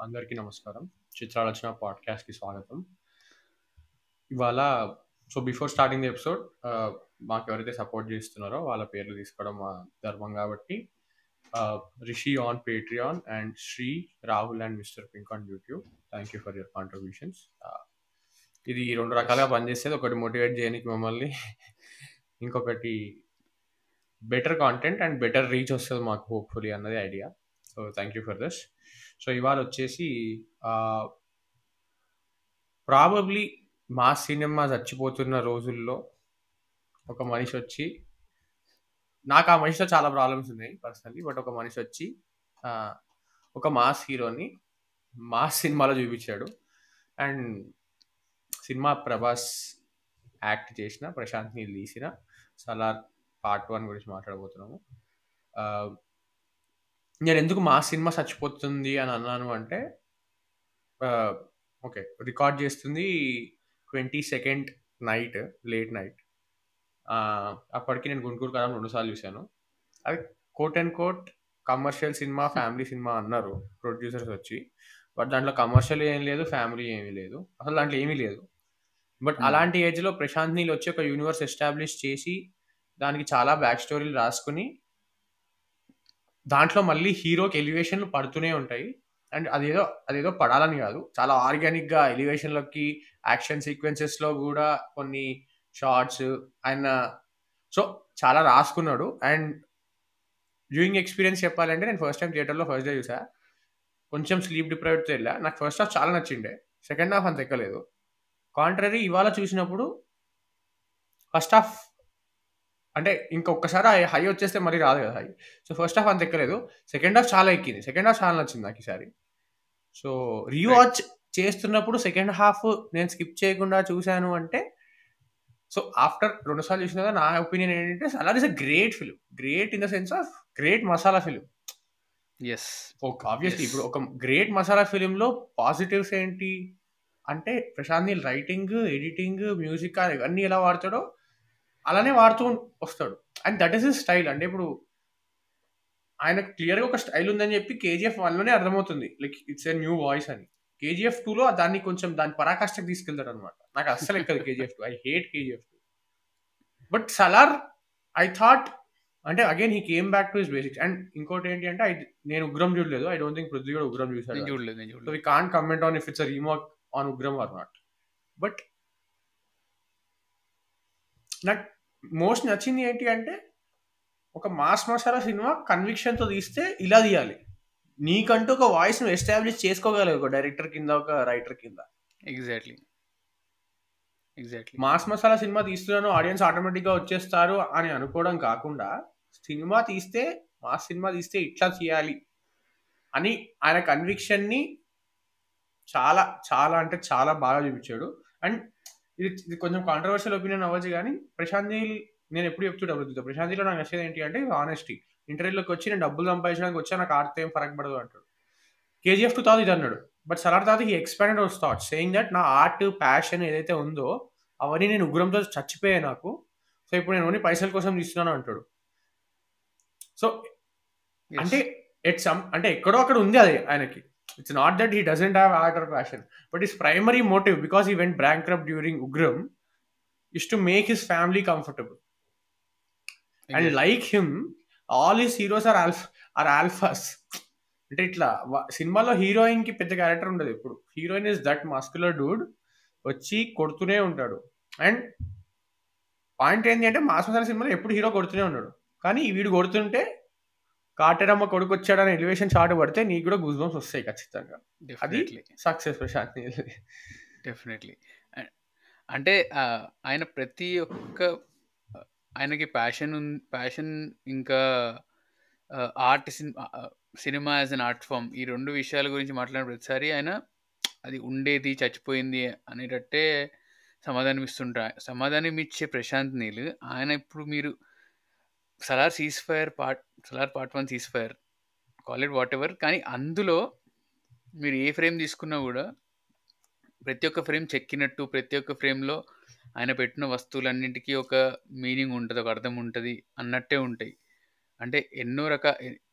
అందరికీ నమస్కారం. చిత్రాలోచన పాడ్‌కాస్ట్‌కి స్వాగతం. ఇవాళ బిఫోర్ స్టార్టింగ్ ది ఎపిసోడ్ మాకెవరైతే సపోర్ట్ చేస్తున్నారో వాళ్ళ పేర్లు తీసుకోవడం మా ధర్మం కాబట్టి Rishi on Patreon and Shri, Rahul and mister pink on YouTube. Thank you for your contributions. ఇది 2 రకాలుగా పనిచేసేది. ఒకటి మోటివేట్ చేయడానికి మమ్మల్ని, ఇంకొకటి better content and better reach వస్తుంది మాకు హోప్‌ఫుల్లీ అన్నది idea. So thank you for this. So ఇవాళ వచ్చేసి ప్రాబబ్లీ మా సినిమా చచ్చిపోతున్న రోజుల్లో ఒక మనిషి వచ్చి, నాకు ఆ మనిషితో చాలా ప్రాబ్లమ్స్ ఉన్నాయి పర్సనల్లీ, బట్ ఒక మనిషి వచ్చి ఒక మాస్ హీరోని మాస్ సినిమాలో చూపించాడు. అండ్ సినిమా ప్రభాస్ యాక్ట్ చేసిన, ప్రశాంత్ నీల్ తీసిన సలార్ పార్ట్ 1 గురించి మాట్లాడబోతున్నాము. నేను ఎందుకు మా సినిమా చచ్చిపోతుంది అని అన్నాను అంటే, ఓకే, రికార్డ్ చేస్తుంది 22nd నైట్, లేట్ నైట్. అప్పటికి నేను గుంటూరు కారం 2 సార్లు చూశాను. అది కోట్ అండ్ కోట్ కమర్షియల్ సినిమా, ఫ్యామిలీ సినిమా అన్నారు ప్రొడ్యూసర్స్ వచ్చి. బట్ దాంట్లో కమర్షియల్ ఏం లేదు, ఫ్యామిలీ ఏమీ లేదు, అసలు దాంట్లో ఏమీ లేదు. బట్ అలాంటి ఏజ్లో ప్రశాంత్ నీల్ వచ్చి ఒక యూనివర్స్ ఎస్టాబ్లిష్ చేసి దానికి చాలా బ్యాక్ స్టోరీలు రాసుకుని, దాంట్లో మళ్ళీ హీరోకి ఎలివేషన్లు పడుతూనే ఉంటాయి. అండ్ అదేదో పడాలని కాదు, చాలా ఆర్గానిక్గా ఎలివేషన్లోకి, యాక్షన్ సీక్వెన్సెస్లో కూడా కొన్ని షార్ట్స్ ఆయన సో చాలా రాసుకున్నాడు. అండ్ వ్యూయింగ్ ఎక్స్పీరియన్స్ చెప్పాలంటే, నేను ఫస్ట్ టైం థియేటర్లో ఫస్ట్ డే చూసా. కొంచెం స్లీప్ డిప్రైవ్డ్తో వెళ్ళా. నాకు ఫస్ట్ హాఫ్ చాలా నచ్చిండే, సెకండ్ హాఫ్ అంత ఎక్కలేదు. కాంట్రరీ ఇవాళ చూసినప్పుడు ఫస్ట్ హాఫ్ అంటే ఇంకొకసారి హై వచ్చేస్తే మరీ రాదు కదా హై. సో ఫస్ట్ హాఫ్ అంత ఎక్కలేదు, సెకండ్ హాఫ్ చాలా ఎక్కింది. సెకండ్ హాఫ్ చాలా నచ్చింది నాకు ఈసారి. సో రీవాచ్ చేస్తున్నప్పుడు సెకండ్ హాఫ్ నేను స్కిప్ చేయకుండా చూశాను అంటే, సో ఆఫ్టర్ 2 సార్లు చూసిన నా ఒపీనియన్ ఏంటంటే, Salaar is a great film. Great in the sense of great masala film. Obviously ఇప్పుడు ఒక గ్రేట్ మసాలా ఫిలింలో పాజిటివ్స్ ఏంటి అంటే, Prashanth Neel writing, editing, music ఇవన్నీ ఎలా వాడతాడో అలానే వాడుతూ వస్తాడు. And that is his style. అంటే ఇప్పుడు ఆయనకు క్లియర్గా ఒక స్టైల్ ఉందని చెప్పి KGF 1లోనే అర్థమవుతుంది, like it's a new voice అని. KGF 2లో దాన్ని కొంచెం దాని పరాకాష్ఠకు తీసుకెళ్తాడు అనమాట. నాకు అస్సలు ఎక్కదు KGF 2. I hate KGF 2. But Salaar I thought, అంటే again he came back to his basics. And ఇంకోటి ఏంటి అంటే, నేను ఉగ్రం చూడలేదు. ఐ డోంట్ థింక్ పృథ్వీ కూడా ఉగ్రం చూసాడు. So we can't comment on if it's a remake on Ugramm or not. But నాకు most నచ్చింది ఏంటి అంటే, ఒక మాస్ మసాలా సినిమా కన్విక్షన్తో తీస్తే ఇలా తీయాలి. నీకంటూ ఒక వాయిస్ నువ్వు ఎస్టాబ్లిష్ చేసుకోగలవు ఒక డైరెక్టర్ కింద, ఒక రైటర్ కింద. ఎగ్జాక్ట్లీ మాస్ మసాలా సినిమా తీస్తున్నాను, ఆడియన్స్ ఆటోమేటిక్గా వచ్చేస్తారు అని అనుకోవడం కాకుండా, సినిమా తీస్తే, మాస్ సినిమా తీస్తే ఇట్లా చేయాలి అని ఆయన కన్విక్షన్ని చాలా చాలా అంటే చాలా బాగా చూపించాడు. అండ్ ఇది కొంచెం కాంట్రవర్షియల్ ఒపీనియన్ అవ్వచ్చు, కానీ ప్రశాంత్ నీల్, నేను ఎప్పుడు చెప్తుంటా వృద్ధితో, ప్రశాంత్ నీల్లో నాకు నచ్చేది ఏంటి అంటే ఆనెస్టీ. ఇంటర్వ్యూలోకి వచ్చి నేను డబ్బులు సంపాదించడానికి వచ్చా, నాకు ఆడితే ఏం ఫరక్ పడదు అంటాడు. KGF 2 తాత ఇది అన్నాడు. బట్ సలార్ తాత he expanded our thoughts saying that నా ఆర్ట్ ప్యాషన్ ఏదైతే ఉందో అవన్నీ నేను ఉగ్రంతో చచ్చిపోయాయి నాకు. సో ఇప్పుడు నేను ఓన్లీ పైసల కోసం తీస్తున్నాను అంటాడు. సో అంటే అంటే ఎక్కడో అక్కడ ఉంది అది ఆయనకి. It's not that he doesn't have art or passion, but his primary motive, because he went bankrupt during Ugramm, is to make his family comfortable. And like him, all his heroes are alphas. అంటే ఇట్లా సినిమాలో heroine కి పెద్ద character ఉండదు ఎప్పుడు. Heroine is that muscular dude, వచ్చి కొడుతూనే ఉంటాడు. అండ్ పాయింట్ ఏంటి అంటే, మాస్ మసాలా సినిమాలో ఎప్పుడు హీరో కొడుతూనే ఉన్నాడు, కానీ వీడు కొడుతుంటే కాటేరమ్మ కొడుకు వచ్చాడని ఎలివేషన్ షాట్ పడితే నీకు కూడా గూస్ బంప్స్ వస్తాయి ఖచ్చితంగా. అది సక్సెస్ ప్రశాంత్ నీల్. డెఫినెట్లీ. అంటే ఆయన ప్రతి ఒక్క ఆయనకి ప్యాషన్ ఇంకా ఆర్ట్, సినిమా యాజ్ అన్ ఆర్ట్ ఫామ్, ఈ 2 విషయాల గురించి మాట్లాడిన ప్రతిసారి ఆయన అది ఉండేది, చచ్చిపోయింది అనేటట్టే సమాధానం ఇచ్చే ప్రశాంత్ నీల్. ఆయన ఇప్పుడు మీరు Salaar part 1 cease fire, call it whatever, కానీ అందులో మీరు ఏ ఫ్రేమ్ తీసుకున్నా కూడా ప్రతి ఒక్క ఫ్రేమ్ చెక్కినట్టు, ప్రతి ఒక్క ఫ్రేమ్లో ఆయన పెట్టిన వస్తువులన్నింటికీ ఒక మీనింగ్ ఉంటుంది, ఒక అర్థం ఉంటుంది అన్నట్టే ఉంటాయి. అంటే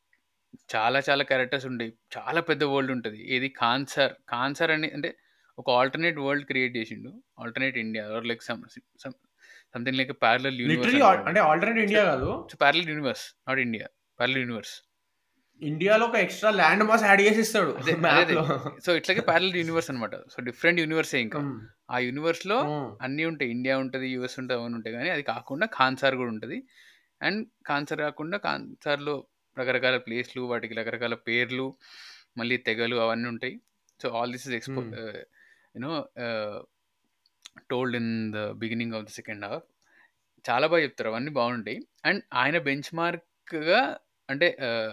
చాలా చాలా క్యారెక్టర్స్ ఉంటాయి. చాలా పెద్ద వరల్డ్ ఉంటది. ఏది కాన్సర్ అని అంటే ఒక ఆల్టర్‌నేట్ వరల్డ్ క్రియేట్ చేసిండు. Alternate India or like something like a parallel universe literally అనుకోండి. అంటే ఆల్టర్నేట్ ఇట్స్ ఇండియా కాదు, parallel universe not India. Parallel universe. ఇండియాలో ఒక ఎక్స్ట్రా ల్యాండ్ మాస్ యాడ్ చేసి ఇస్తాడు అదే. మ్యాప్ లో. సో ఇట్లాగే పారలెల్ యూనివర్స్ అనమాట. సో డిఫరెంట్ యూనివర్సే ఇంకా. ఉమ్, ఆ యూనివర్స్‌లో ఉమ్, అన్నీ ఉంటాయి. ఇండియా ఉంటది, యూఎస్ ఉంటది, అవన్నీ ఉంటాయి. గానీ అది కాకుండా ఖాన్సార్ గూడా ఉంటది. అండ్ ఖాన్సార్ కాకుండా ఖాన్సార్‌లో రకరకాల ప్లేస్‌లు, వాటికి రకరకాల పేర్లు, మళ్ళీ తెగలు అవన్నీ ఉంటాయి. So all this is um. You know ah, told in the beginning of the second half. చాలా చెప్తారు. అవన్నీ బావుంటాయి. అండ్ ఆయన బెంచ్ మార్క్‌గా అంటే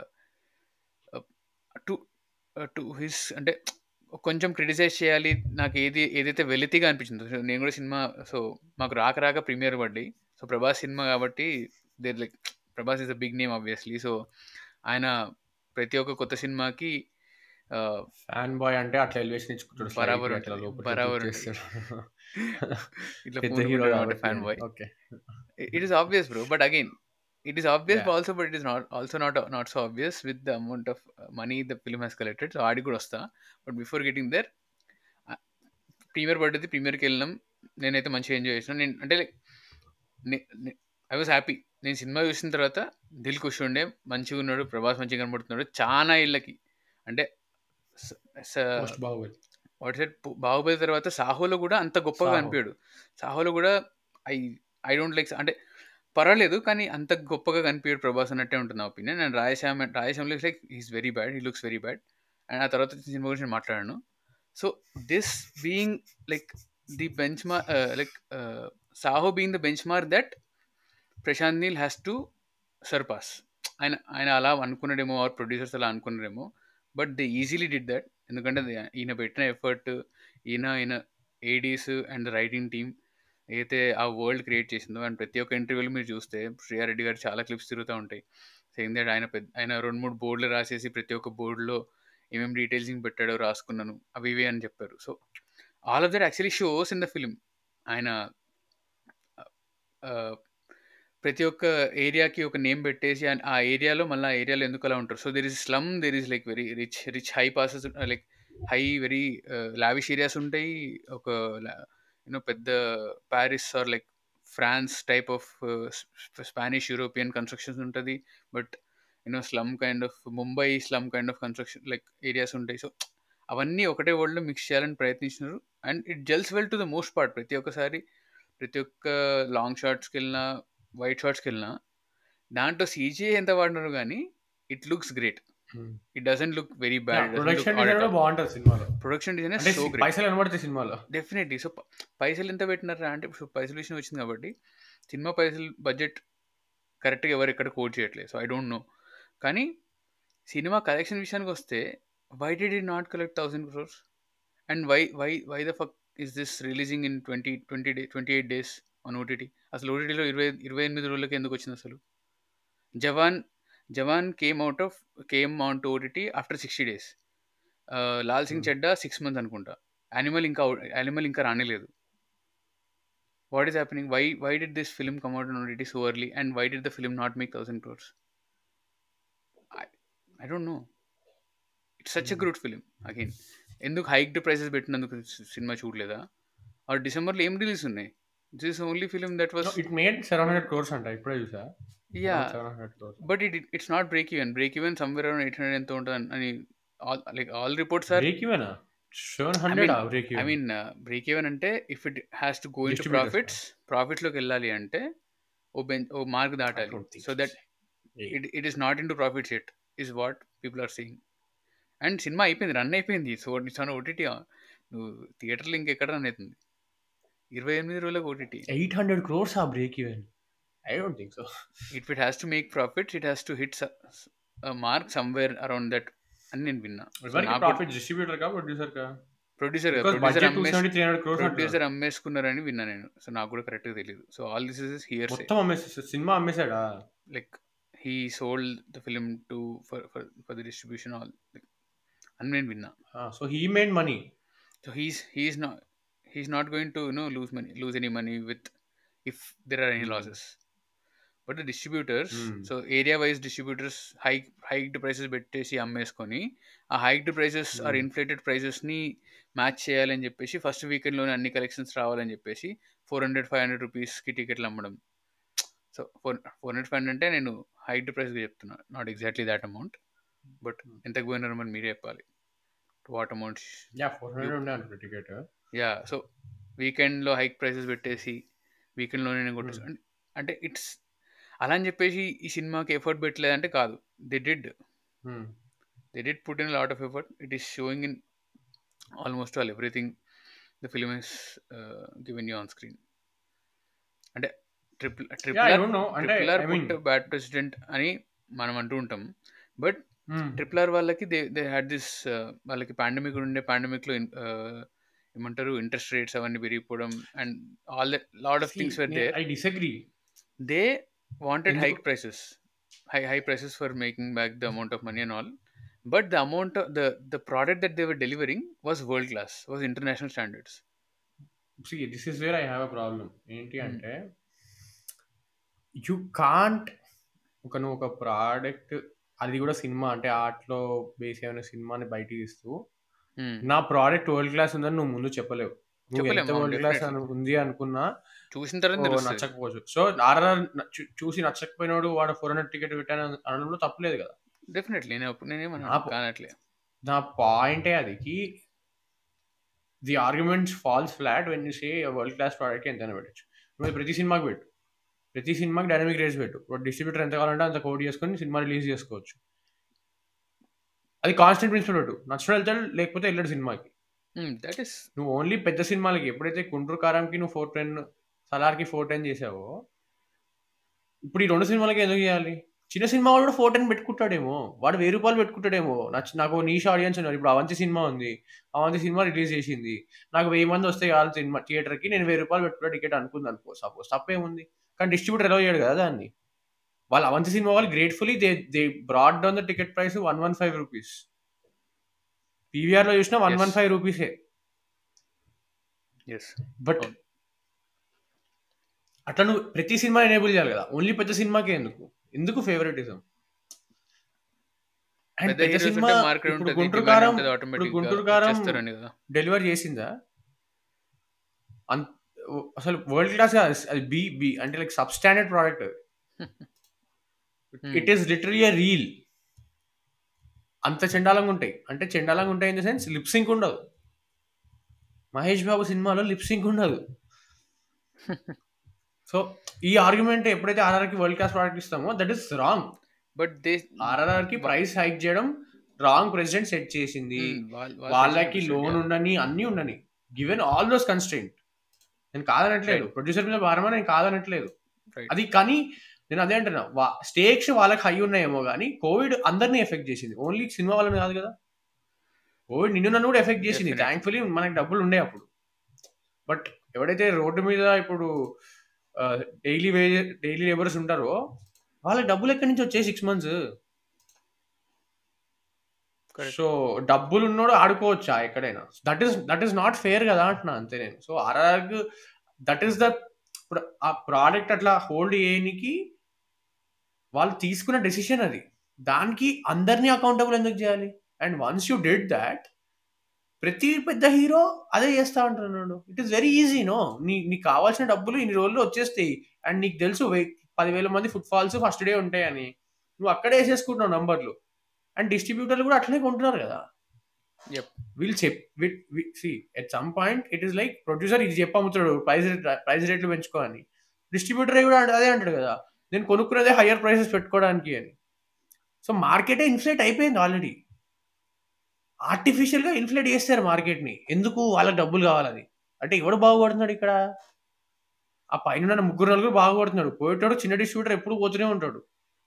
టు టు హిస్ అంటే కొంచెం క్రిటిసైజ్ చేయాలి. నాకు ఏదైతే వెలితిగా అనిపించిందో, సో నేను కూడా సినిమా సో మాకు రాక ప్రీమియర్ పడ్డాయి. సో ప్రభాస్ సినిమా కాబట్టి there like Prabhas is a big name obviously. So ఆయన ప్రతి ఒక్క కొత్త సినిమాకి ఆహ్, ఫ్యాన్ బాయ్ అంటే అట్లా ఎలివేషన్ ఇచ్చుకుంటాడు, స్లైట్ బరాబర్ గా అట్లా ఉంటది. లోపలికి బరాబర్ ఉంటది. దూకేస్తాడు. ఇట్లా పెద్ద హీరో పూనుకుంటాడు అన్నమాట కాబట్టి. Fan boy. Okay. It is obvious, bro. But again, it is obvious yeah. also, but it is not so obvious with the amount of money the film has collected. So ఆడికి కూడా వస్తా. But before getting there, premiere పడ్డది. ప్రీమియర్కి వెళ్ళినాం. నేనైతే మంచిగా enjoy చేసిన. నేను అంటే లైక్ ఐ వాజ్ హ్యాపీ. నేను సినిమా చూసిన తర్వాత దిల్ ఖుషి ఉండే, మంచిగా ఉన్నాడు, ప్రభాస్ మంచిగా కనబడుతున్నాడు. చాలా ఇళ్ళకి అంటే post Baahubali. What set Baahubali తర్వాత సాహోలో కూడా అంత గొప్పగా సాహో. కనిపించాడు. సాహోలో కూడా ఐ ఐ డోంట్ లైక్ అంటే పర్వాలేదు, కానీ అంత గొప్పగా కనిపించాడు ప్రభాస్ అన్నట్టే ఉంటుంది నా opinion. And Radhe Shyam looks like he's very bad, he looks very bad. And ఆ తర్వాత సినిమా గురించి నేను మాట్లాడాను. So this being like the benchmark like Saaho being the benchmark that Prashanth Neel has to surpass. ఆయన అలా అనుకున్నాడేమో, ఆర్ ప్రొడ్యూసర్స్ అలా అనుకున్నారేమో, but they easily did that. ఎందుకంటే ఈయన పెట్టిన ఎఫర్ట్, ఈయన ఏడీస్ అండ్ రైటింగ్ టీమ్ ఏదైతే ఆ వరల్డ్ క్రియేట్ చేసిందో, అండ్ ప్రతి ఒక్క ఇంటర్వ్యూలో మీరు చూస్తే శ్రీయారెడ్డి గారు చాలా క్లిప్స్ తిరుగుతూ ఉంటాయి. సేమ్ దట్ ఆయన 2-3 బోర్డులు రాసేసి ప్రతి ఒక్క బోర్డులో ఏమేమి డీటెయిల్సింగ్ పెట్టాడో రాసుకున్నాను, అవి ఇవి అని చెప్పారు. So all of that actually shows in the film. ఆయన ప్రతి ఒక్క ఏరియాకి ఒక నేమ్ పెట్టేసి ఆ ఏరియాలో మళ్ళీ ఆ ఏరియాలో ఎందుకు అలా ఉంటారు. So there is slum, there is like very rich high passes, like high very lavish areas ఉంటాయి. ఒక యూనో పెద్ద Paris or like France type of Spanish European constructions ఉంటుంది. But slum kind of Mumbai slum kind of construction like areas ఉంటాయి. So అవన్నీ ఒకటే వరల్డ్లో mix చేయాలని ప్రయత్నించినారు. And it gels well to the most part. ప్రతి ఒక్క లాంగ్ షాట్స్కి వెళ్ళినా, వైట్ షాట్స్కి వెళ్ళినా దాంట్లో సీజీ ఎంత వాడినారు కానీ it looks great. It doesn't look very bad. Production design కూడా బాగుంటుంది సినిమాలో. ప్రొడక్షన్ డిజైన్ అంటే సో గ్రేట్. పైసలు కనబడతాయి సినిమాలో. డెఫినెట్లీ. సో పైసలు ఎంత పెట్టినారా అంటే, పైసలు విషయం వచ్చింది కాబట్టి సినిమా పైసలు బడ్జెట్ కరెక్ట్గా ఎవరు ఎక్కడ కోట్ చేయట్లేదు. So I don't know. కానీ సినిమా కలెక్షన్ విషయానికి వస్తే why did it not collect 1000 crores? And why the fuck is this releasing in 28 days on OTT? అసలు ఓటీటీలో 28 రోజులకి ఎందుకు వచ్చింది అసలు? Jawan came on to OTT after 60 days. Laal Singh Chaddha 6 months అనుకుంటా. యానిమల్ ఇంకా రానేలేదు. What is happening? Why did this film come out on OTT so early, and why did the film not make 1000 crores? I don't know. It's such a good film. Again ఎందుకు hiked prices పెట్టినందుకు సినిమా చూడలేదా? Or డిసెంబర్లో ఏం release ఉన్నాయి? This is only film that was it made 700 crores అంట, ఇప్పుడే చూసా. Yeah, 700 crores. But it's not break even somewhere around 800 ఎంత ఉంటుంది అని all reports are. Break even 700 break I even. Mean break even అంటే if it has to go in to Distributors. ప్రాఫిట్స్లోకి వెళ్ళాలి అంటే ఓ మార్క్ I దాటాలి. don't think so that Hey. It is not in to profits it is what people are seeing. And సినిమా అయిపోయింది, run అయిపోయింది. So it's on OTT. నువ్వు థియేటర్లో ఇంకెక్కడ రన్ అవుతుంది? 28 రోజులకు ఓటీటీ. 800 crores ఆ break even? I don't think so. It has to make profits, it has to hit mark somewhere around that అని నేను విన్నా. ప్రాఫిట్ డిస్ట్రిబ్యూటర్ కా ప్రొడ్యూసర్ కా? ప్రొడ్యూసర్ Because budget 270-300 crores అంటున్నారు. ప్రొడ్యూసర్ అమ్మేసుకున్నారని విన్నా నేను. సో నాకు కూడా కరెక్ట్గా తెలియదు. So all this is hearsay. మొత్తం అమ్మేసాడు, సినిమా అమ్మేసాడా? Like he sold the film to for the distribution all అని నేను విన్నా. So he made money. So he's not going to lose any money with if there are any losses. But distributors, Hmm. So area wise distributors hiked prices పెట్టేసి అమ్మేసుకొని ఆ hiked prices are Hmm. Inflated ప్రైసెస్ని match చేయాలని చెప్పేసి first వీకెండ్లోనే అన్ని collections రావాలని చెప్పేసి 400-500 రూపీస్కి టికెట్లు అమ్మడం. సో 400-500 అంటే నేను హైక్డ్ ప్రైస్గా చెప్తున్నా, not exactly that amount. But ఎంతకు పోయినారు మరి మీరే చెప్పాలి, వాట్ అమౌంట్. Yeah, 400 ఉండే అనుకో టికెట్. యా, సో వీకెండ్లో హైక్ ప్రైసెస్ పెట్టేసి వీకెండ్లోనే నేను కొట్టేసి అంటే ఇట్స్ అలా అని చెప్పేసి ఈ సినిమాకి ఎఫర్ట్ పెట్టలేదంటే కాదు. They did put in lot of effort. It is showing in almost all everything the film is given you on screen. అంటే Yeah, I don't know. అంటే triple R I mean, put bad president అని మనం అంటూ ఉంటాం. But hmm. Triple R వాళ్ళకి they had this, వాళ్ళకి pandemic ఉండే పాండమిక్లో ఏమంటారు ఇంట్రెస్ట్ రేట్స్ అవన్నీ పెరిగిపోవడం and all the lot of See, things were there. I disagree. They wanted ఎందుకు? high prices for making back the amount of money and all, but the amount of the product that they were delivering was world class, was international standards. See, this is where I have a problem. ఏంటి అంటే you can't నువ్వు ఒక product, అది కూడా cinema అంటే ఆర్ట్లో base అయిన సినిమాని బయటికి ఇస్తూ నా ప్రోడక్ట్ వరల్డ్ క్లాస్ ఉందని నువ్వు ముందు చెప్పలేవు. నువ్వు ఎంత వరల్డ్ క్లాస్ ఉంది అనుకున్నా చూసిన తర్వాత నచ్చకపోవచ్చు. సో ఆర్ఆర్ చూసి నచ్చకపోయినాడు వాడు 400 టికెట్ పెట్టాను అనడంలో తప్పులేదు కదా. డెఫినెట్లీ నా పాయింటే అది, the arguments falls flat when you say world class product ఎంతైనా పెట్టచ్చు. నువ్వు ప్రతి సినిమాకి పెట్టు, ప్రతి సినిమాకి డైనమిక్ రేట్స్ పెట్టు, డిస్ట్రిబ్యూటర్ ఎంత కావాలంటే అంత కోడ్ చేసుకొని సినిమా రిలీజ్ చేసుకోవచ్చు. అది కాన్స్టెంట్ ప్రిన్సిపల్ పెట్టు, నచ్చడం వెళ్తాడు లేకపోతే వెళ్ళాడు సినిమాకి. నువ్వు ఓన్లీ పెద్ద సినిమాలకి ఎప్పుడైతే గుంటూరు కారంకి నువ్వు 410, సలార్కి 410 చేసావో, ఇప్పుడు ఈ 2 సినిమాలకి ఎందుకు చేయాలి? చిన్న సినిమా వాడు కూడా 410 పెట్టుకుంటాడేమో, వాడు 1000 రూపాయలు పెట్టుకుంటాడేమో. నాకు నీష్ ఆడియన్స్ ఉన్నారు. ఇప్పుడు అవంతి సినిమా ఉంది, అవంతి సినిమా రిలీజ్ చేసింది, నాకు 1000 మంది వస్తే కాదు సినిమా థియేటర్కి, నేను 1000 రూపాయలు పెట్టుకున్న టికెట్ అనుకుంది అనుకో సపోజ్, తప్పేముంది? కానీ డిస్ట్రిబ్యూటర్ ఎలా చేయడు కదా దాన్ని. వాళ్ళు అవంతి సినిమా వాళ్ళు gratefully they brought down the ticket price 115 rupees. పీవీఆర్లో చూసినా 115 రూపీసే. బట్ అట్లా నువ్వు ప్రతి సినిమా ఎనేబుల్ చేయాలి కదా, ఓన్లీ పెద్ద సినిమాకే ఎందుకు ఫేవరెటిజం? అండ్ పెద్ద సినిమా ఇప్పుడు గుంటూరు కారం డెలివర్ చేసిందా? అసలు వరల్డ్ క్లాస్ అది బి అంటే like sub standard product. It is literally a reel. అంత చెండాలంగా ఉంటాయి, అంటే చెండాలంగా ఉంటాయి ఇన్ ద సెన్స్ లిప్సింక్ ఉండదు. మహేష్ బాబు సినిమాలో లిప్సింక్ ఉండదు. సో ఈ ఆర్గ్యుమెంట్ ఎప్పుడైతే ఆర్ఆర్కి వరల్డ్ క్లాస్ ప్రోడక్ట్ ఇస్తామో దట్ ఈస్ రాంగ్. బట్ ఆర్ఆర్కి ప్రైస్ హైక్ చేయడం రాంగ్ ప్రెసిడెంట్ సెట్ చేసింది. వాళ్ళకి లోన్ ఉండని అన్నీ ఉండని, గివెన్ ఆల్ దోస్ కన్స్ట్రెయింట్. నేను కాదనట్లేదు, ప్రొడ్యూసర్ మీద భారమా నేను కాదనట్లేదు అది. కానీ నేను అదే అంటున్నా, స్టేక్స్ వాళ్ళకి హై ఉన్నాయేమో కానీ కోవిడ్ అందరినీ ఎఫెక్ట్ చేసింది, ఓన్లీ సినిమా వాళ్ళని కాదు కదా. కోవిడ్ నిన్ను నన్ను కూడా ఎఫెక్ట్ చేసింది. థ్యాంక్ఫుల్లీ మనకి డబ్బులు ఉండే అప్పుడు. బట్ ఎవడైతే రోడ్డు మీద ఇప్పుడు డైలీ లేబర్స్ ఉంటారో వాళ్ళకి డబ్బులు ఎక్కడి నుంచి వచ్చాయి 6 months? సో డబ్బులు ఉన్నోడు ఆడుకోవచ్చా ఎక్కడైనా? దట్ ఈస్ నాట్ ఫేర్ కదా అంటున్నా అంతే నేను. So RR that is the, ఇప్పుడు ఆ ప్రోడక్ట్ అట్లా హోల్డ్ చేయడానికి వాళ్ళు తీసుకున్న డెసిషన్ అది. దానికి అందరినీ అకౌంటబుల్ ఎందుకు చేయాలి? And once you did that, ప్రతి పెద్ద హీరో అదే చేస్తా ఉంటున్నాడు. It is very easy no. నీకు కావాల్సిన డబ్బులు ఇన్ని రోజుల్లో వచ్చేస్తాయి. అండ్ నీకు తెలుసు 10,000 మంది ఫుట్ ఫాల్స్ ఫస్ట్ డే ఉంటాయని, నువ్వు అక్కడే వేసేసుకుంటున్నావు నంబర్లు. అండ్ డిస్ట్రిబ్యూటర్లు కూడా అట్లనే కొంటున్నారు కదా. At some point it is like producer ఇది చెప్పమ్ముతాడు ప్రైస్ రేట్లు పెంచుకోని, డిస్ట్రిబ్యూటర్ కూడా అదే అంటాడు కదా, నేను కొనుక్కునేదే హయ్యర్ ప్రైసెస్ పెట్టుకోవడానికి అని. సో మార్కెటే ఇన్ఫ్లేట్ అయిపోయింది ఆల్రెడీ. ఆర్టిఫిషియల్గా ఇన్ఫ్లేట్ చేస్తారు మార్కెట్ని. ఎందుకు? వాళ్ళకి డబ్బులు కావాలని. అంటే ఎవడు బాగుపడుతున్నాడు ఇక్కడ? ఆ పైన 3-4 బాగుపడుతున్నాడు. పోయేటాడు చిన్న డిస్ట్రిబ్యూటర్ ఎప్పుడు పోతూనే ఉంటాడు.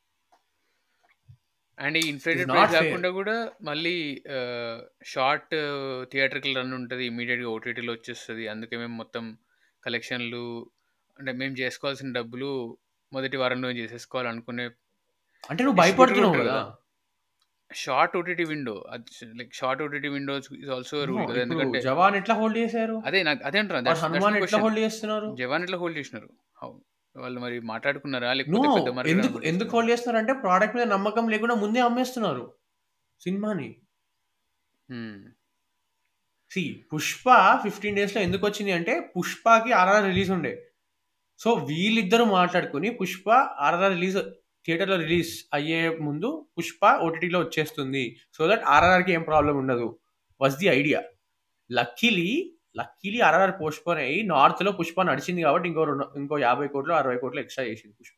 అండ్ ఈ ఇన్ఫ్లేటెడ్ ప్రైస్ కాకుండా కూడా మళ్ళీ షార్ట్ థియేటర్కి రన్ ఉంటుంది, ఇమీడియట్గా ఓటీటీలో వచ్చేస్తుంది. అందుకే మేము మొత్తం కలెక్షన్లు అంటే మేము చేసుకోవాల్సిన డబ్బులు మొదటి వారంలో చేసేసుకోవాలనుకునే, అంటే నువ్వు భయపడుతున్నావు కదా. Short OTT window, like short OTT windows is also rule కదా. ఎందుకంటే జవాన్ ఎట్లా హోల్డ్ చేశారు? అదే అంటున్నా, హనుమాన్ ఎట్లా హోల్డ్ చేస్తున్నారు? జవాన్ ఎట్లా హోల్డ్ చేసినారు? హౌ వాళ్ళు మరి మాట్లాడుకున్నారా? నో లేకపోతే పెద్ద మార్కెట్ ఎందుకు అనుకుంటూ ఎందుకు తీసుకున్నారా? హోల్డ్ చేస్తున్నారంటే ప్రోడక్ట్ మీద నమ్మకం లేకుండా ముందే అమ్మేస్తున్నారు సినిమాని. హ్మ్. సి పుష్ప 15 days లో ఎందుకు వచ్చింది అంటే పుష్పకి ఆర్ఆర్ రిలీజ్ ఉండే. సో వీళ్ళిద్దరూ మాట్లాడుకుని పుష్ప ఆర్ఆర్ రిలీజ్ థియేటర్లో రిలీజ్ అయ్యే ముందు పుష్ప ఓటీటీలో వచ్చేస్తుంది. సో దట్ ఆర్ఆర్కి ఏం ప్రాబ్లం ఉండదు was the idea. Luckily RR postpone అయ్యి నార్త్ లో పుష్ప నడిచింది కాబట్టి ఇంకో 50 కోట్లు 60 కోట్లు ఎక్స్ట్రా చేసింది పుష్ప.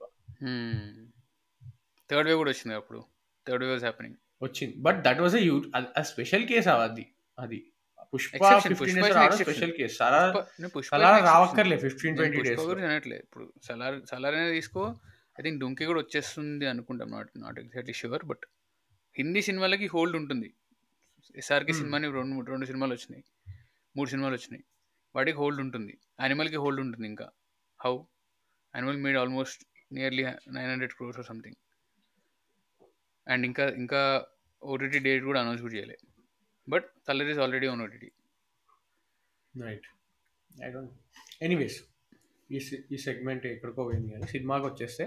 థర్డ్ వేవ్ కూడా వచ్చింది అప్పుడు. Third wave was happening. వచ్చింది but that was special case అది Pushpa exception. 15 Pushpa days is రావడం exception. Special case. Pushpa Salaar రావక్కర్లే 15-20 పుష్ప days గురించి అనట్లే. ఇప్పుడు సలార్ అనేది తీసుకో. ఐ థింక్ డుంకీ కూడా వచ్చేస్తుంది అనుకుంటాం. Not exactly sure. But Hindi సినిమాలకి హోల్డ్ ఉంటుంది. ఎస్ఆర్కే సినిమాని రెండు సినిమాలు వచ్చినాయి, 3 సినిమాలు వచ్చినాయి. వాటికి హోల్డ్ ఉంటుంది. యానిమల్కి హోల్డ్ ఉంటుంది. ఇంకా how Animal made almost nearly 900 crores or something. And ఇంకా ఓటీటీ డేట్ కూడా అనౌన్స్ కూడా చేయలేదు. But Salaar is already on OTT. Right. I don't anyways ఈ సెగ్మెంట్ ఎక్కడికో పోయింది కానీ సినిమాకి వచ్చేస్తే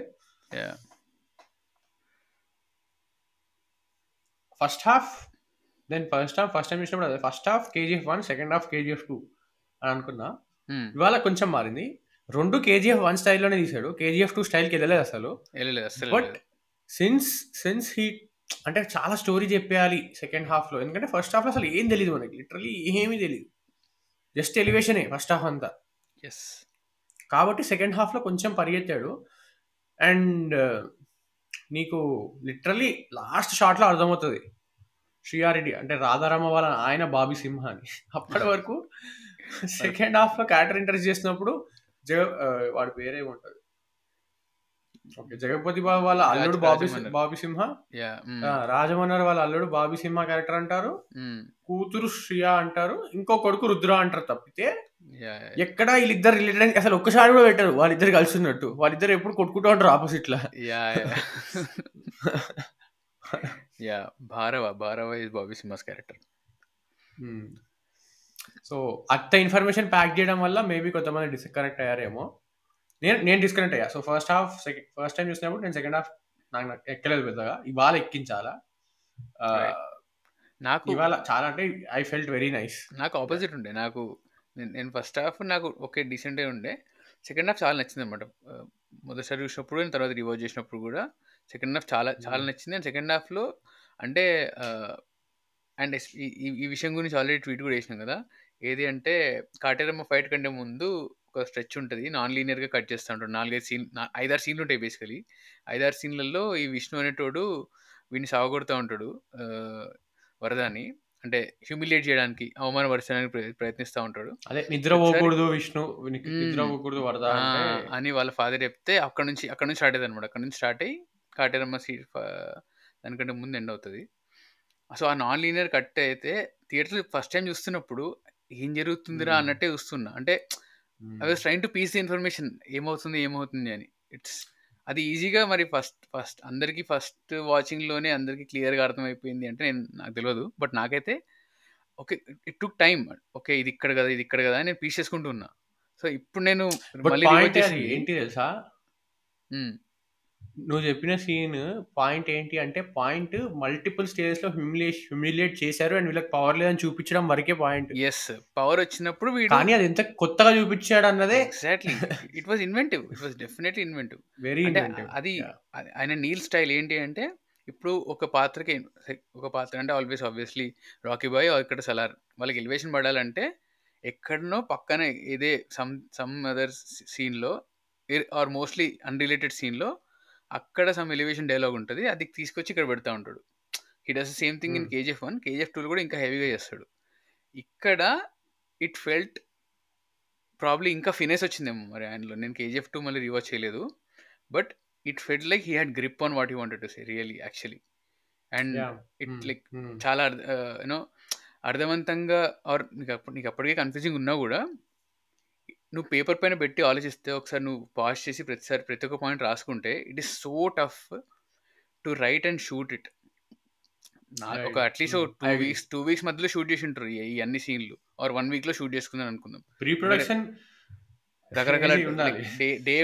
ఫస్ట్ హాఫ్ ఫస్ట్ టైం చూసినప్పుడు అదే first half KGF1, second half KGF2 అని అనుకున్నా. ఇవాళ కొంచెం మారింది. 2 KGF1 స్టైల్లోనే తీసాడు, KGF2 స్టైల్కి వెళ్ళలేదు అసలు. బట్ సిన్స్ హీ అంటే చాలా స్టోరీ చెప్పేయాలి సెకండ్ హాఫ్లో. ఎందుకంటే ఫస్ట్ హాఫ్లో అసలు ఏం తెలియదు మనకి, లిటరలీ ఏమీ తెలియదు, జస్ట్ ఎలివేషనే ఫస్ట్ హాఫ్ అంతా. కాబట్టి సెకండ్ హాఫ్లో కొంచెం పరిగెత్తాడు. అండ్ నీకు లిటరలీ లాస్ట్ షాట్లో అర్థమవుతుంది శ్రీయారెడ్డి అంటే రాధారామ వాళ్ళ ఆయన బాబీ సింహ అని. అప్పటి వరకు సెకండ్ హాఫ్లో క్యారెక్టర్ ఇంట్రడ్యూస్ చేసినప్పుడు వాడి పేరేముంటుంది, ఓకే, జగపతి బాబు వాళ్ళ అల్లుడు బాబీ సింహ, రాజమన్నర్ వాళ్ళ అల్లుడు బాబీ సింహ క్యారెక్టర్ అంటారు, కూతురు శ్రియా అంటారు, ఇంకో కొడుకు రుద్ర అంటారు. తప్పితే ఎక్కడ వీళ్ళిద్దరు రిలేటెడ్ అసలు ఒక్కసారి కూడా పెట్టారు వాళ్ళిద్దరు కలిసి ఉన్నట్టు. వాళ్ళిద్దరు ఎప్పుడు కొట్టుకుంటూ ఉంటారు ఆపోజిట్ లా. Bhaarava is Bobby Simha's character. So అంత ఇన్ఫర్మేషన్ ప్యాక్ చేయడం వల్ల మేబీ కొంతమంది డిస్కనెక్ట్ అయ్యారేమో. నేను డిస్కనెక్ట్ అయ్యా. సో ఫస్ట్ టైం చూసినప్పుడు నేను సెకండ్ హాఫ్ నాకు ఎక్కలేదు పెద్దగా. ఇవాళ ఎక్కించాలా నాకు ఇవాళ చాలా అంటే ఐ ఫెల్ట్ వెరీ నైస్. నాకు ఆపోజిట్ ఉండే. నేను ఫస్ట్ హాఫ్ నాకు ఓకే డీసెంట్ ఉండే. సెకండ్ హాఫ్ చాలా నచ్చింది అనమాట. మొదటిసారి చూసినప్పుడు తర్వాత రివాచ్ చేసినప్పుడు కూడా సెకండ్ హాఫ్ చాలా చాలా నచ్చింది. అండ్ సెకండ్ హాఫ్లో అంటే అండ్ ఈ విషయం గురించి ఆల్రెడీ ట్వీట్ కూడా చేసినాం కదా. ఏది అంటే కాటేరమ్మ ఫైట్ కంటే ముందు ఒక స్ట్రెచ్ ఉంటుంది, నాన్ లీనియర్గా కట్ చేస్తూ ఉంటాడు. 5-6 సీన్లు ఉంటాయి బేసికలీ. 5-6 సీన్లలో ఈ విష్ణు అనేటోడు వీడిని సాగొడుతూ ఉంటాడు వరదాని. అంటే హ్యూమిలియేట్ చేయడానికి, అవమానపరచడానికి ప్రయత్నిస్తూ ఉంటాడు. అదే నిద్రపోకూడదు విష్ణు, నిద్రపోకూడదు వరద అని వాళ్ళ ఫాదర్ చెప్తే అక్కడ నుంచి స్టార్ట్ అయ్యేది అనమాట. అక్కడ నుంచి స్టార్ట్ అయ్యి కాటేరమ్మ దానికంటే ముందు ఎండ్ అవుతుంది. సో ఆ నాన్ లీనియర్ కట్ అయితే థియేటర్ ఫస్ట్ టైం చూస్తున్నప్పుడు ఏం జరుగుతుందిరా అన్నట్టే చూస్తున్నా. అంటే I was trying to piece the information, ఏమవుతుంది అని. అది ఈజీగా మరి ఫస్ట్ అందరికీ ఫస్ట్ వాచింగ్లోనే అందరికీ క్లియర్గా అర్థమైపోయింది అంటే నాకు తెలియదు. బట్ నాకైతే okay it took time. Okay ఇది ఇక్కడ కదా అని నేను పీస్ చేసుకుంటూ ఉన్నా. సో ఇప్పుడు నేను మళ్ళీ ఏంటి తెలుసా, నువ్వు చెప్పిన సీన్ పాయింట్ ఏంటి అంటే పాయింట్ మల్టిపుల్ స్టేజెస్ లో హ్యూమిలియేట్ చేశారు అండ్ వీళ్ళకి పవర్ లేదని చూపించడం వరకే పాయింట్. ఎస్, పవర్ వచ్చినప్పుడు కానీ అది ఎంత కొత్తగా చూపించాడు అన్నదే. Exactly, it was inventive. It was definitely inventive. Very inventive. అది ఆయన నీల్ స్టైల్ ఏంటి అంటే ఇప్పుడు ఒక పాత్ర అంటే ఆబ్వియస్లీ రాకీ బాయ్ ఇక్కడ సలార్ వాళ్ళకి ఎలివేషన్ పడాలంటే ఎక్కడనో పక్కన ఇదే సమ్ అదర్ సీన్లో ఆర్ మోస్ట్లీ అన్రిలేటెడ్ సీన్లో అక్కడ సమ్ ఎలివేషన్ డైలాగ్ ఉంటుంది, అది తీసుకొచ్చి ఇక్కడ పెడతా ఉంటాడు. He does the same thing in KGF1. KGF2 కూడా ఇంకా హెవీగా చేస్తాడు. ఇక్కడ ఇట్ ఫెల్ట్ ప్రాబ్లీ ఇంకా ఫినిష్ వచ్చిందేమో మరి ఆయనలో. నేను KGF2 మళ్ళీ రీవాచ్ చేయలేదు. But it felt like he had grip on what he wanted to say really actually. And it like చాలా యూనో అర్థవంతంగా ఆర్ నీకు అప్పటికే కన్ఫ్యూజింగ్ ఉన్నా కూడా నువ్వు పేపర్ పైన పెట్టి ఆలోచిస్తే ఒకసారి నువ్వు పాజ్ చేసి ప్రతి ఒక్క పాయింట్ రాసుకుంటే it is so tough to write and shoot it. ఒక అట్లీస్ట్ 2 weeks మధ్యలో షూట్ చేసి ఉంటారు ఈ అన్ని సీన్లు, ఆర్ 1 week లో షూట్ చేసుకుందాం అనుకుందాం. ప్రీ ప్రొడక్షన్ రకరకాల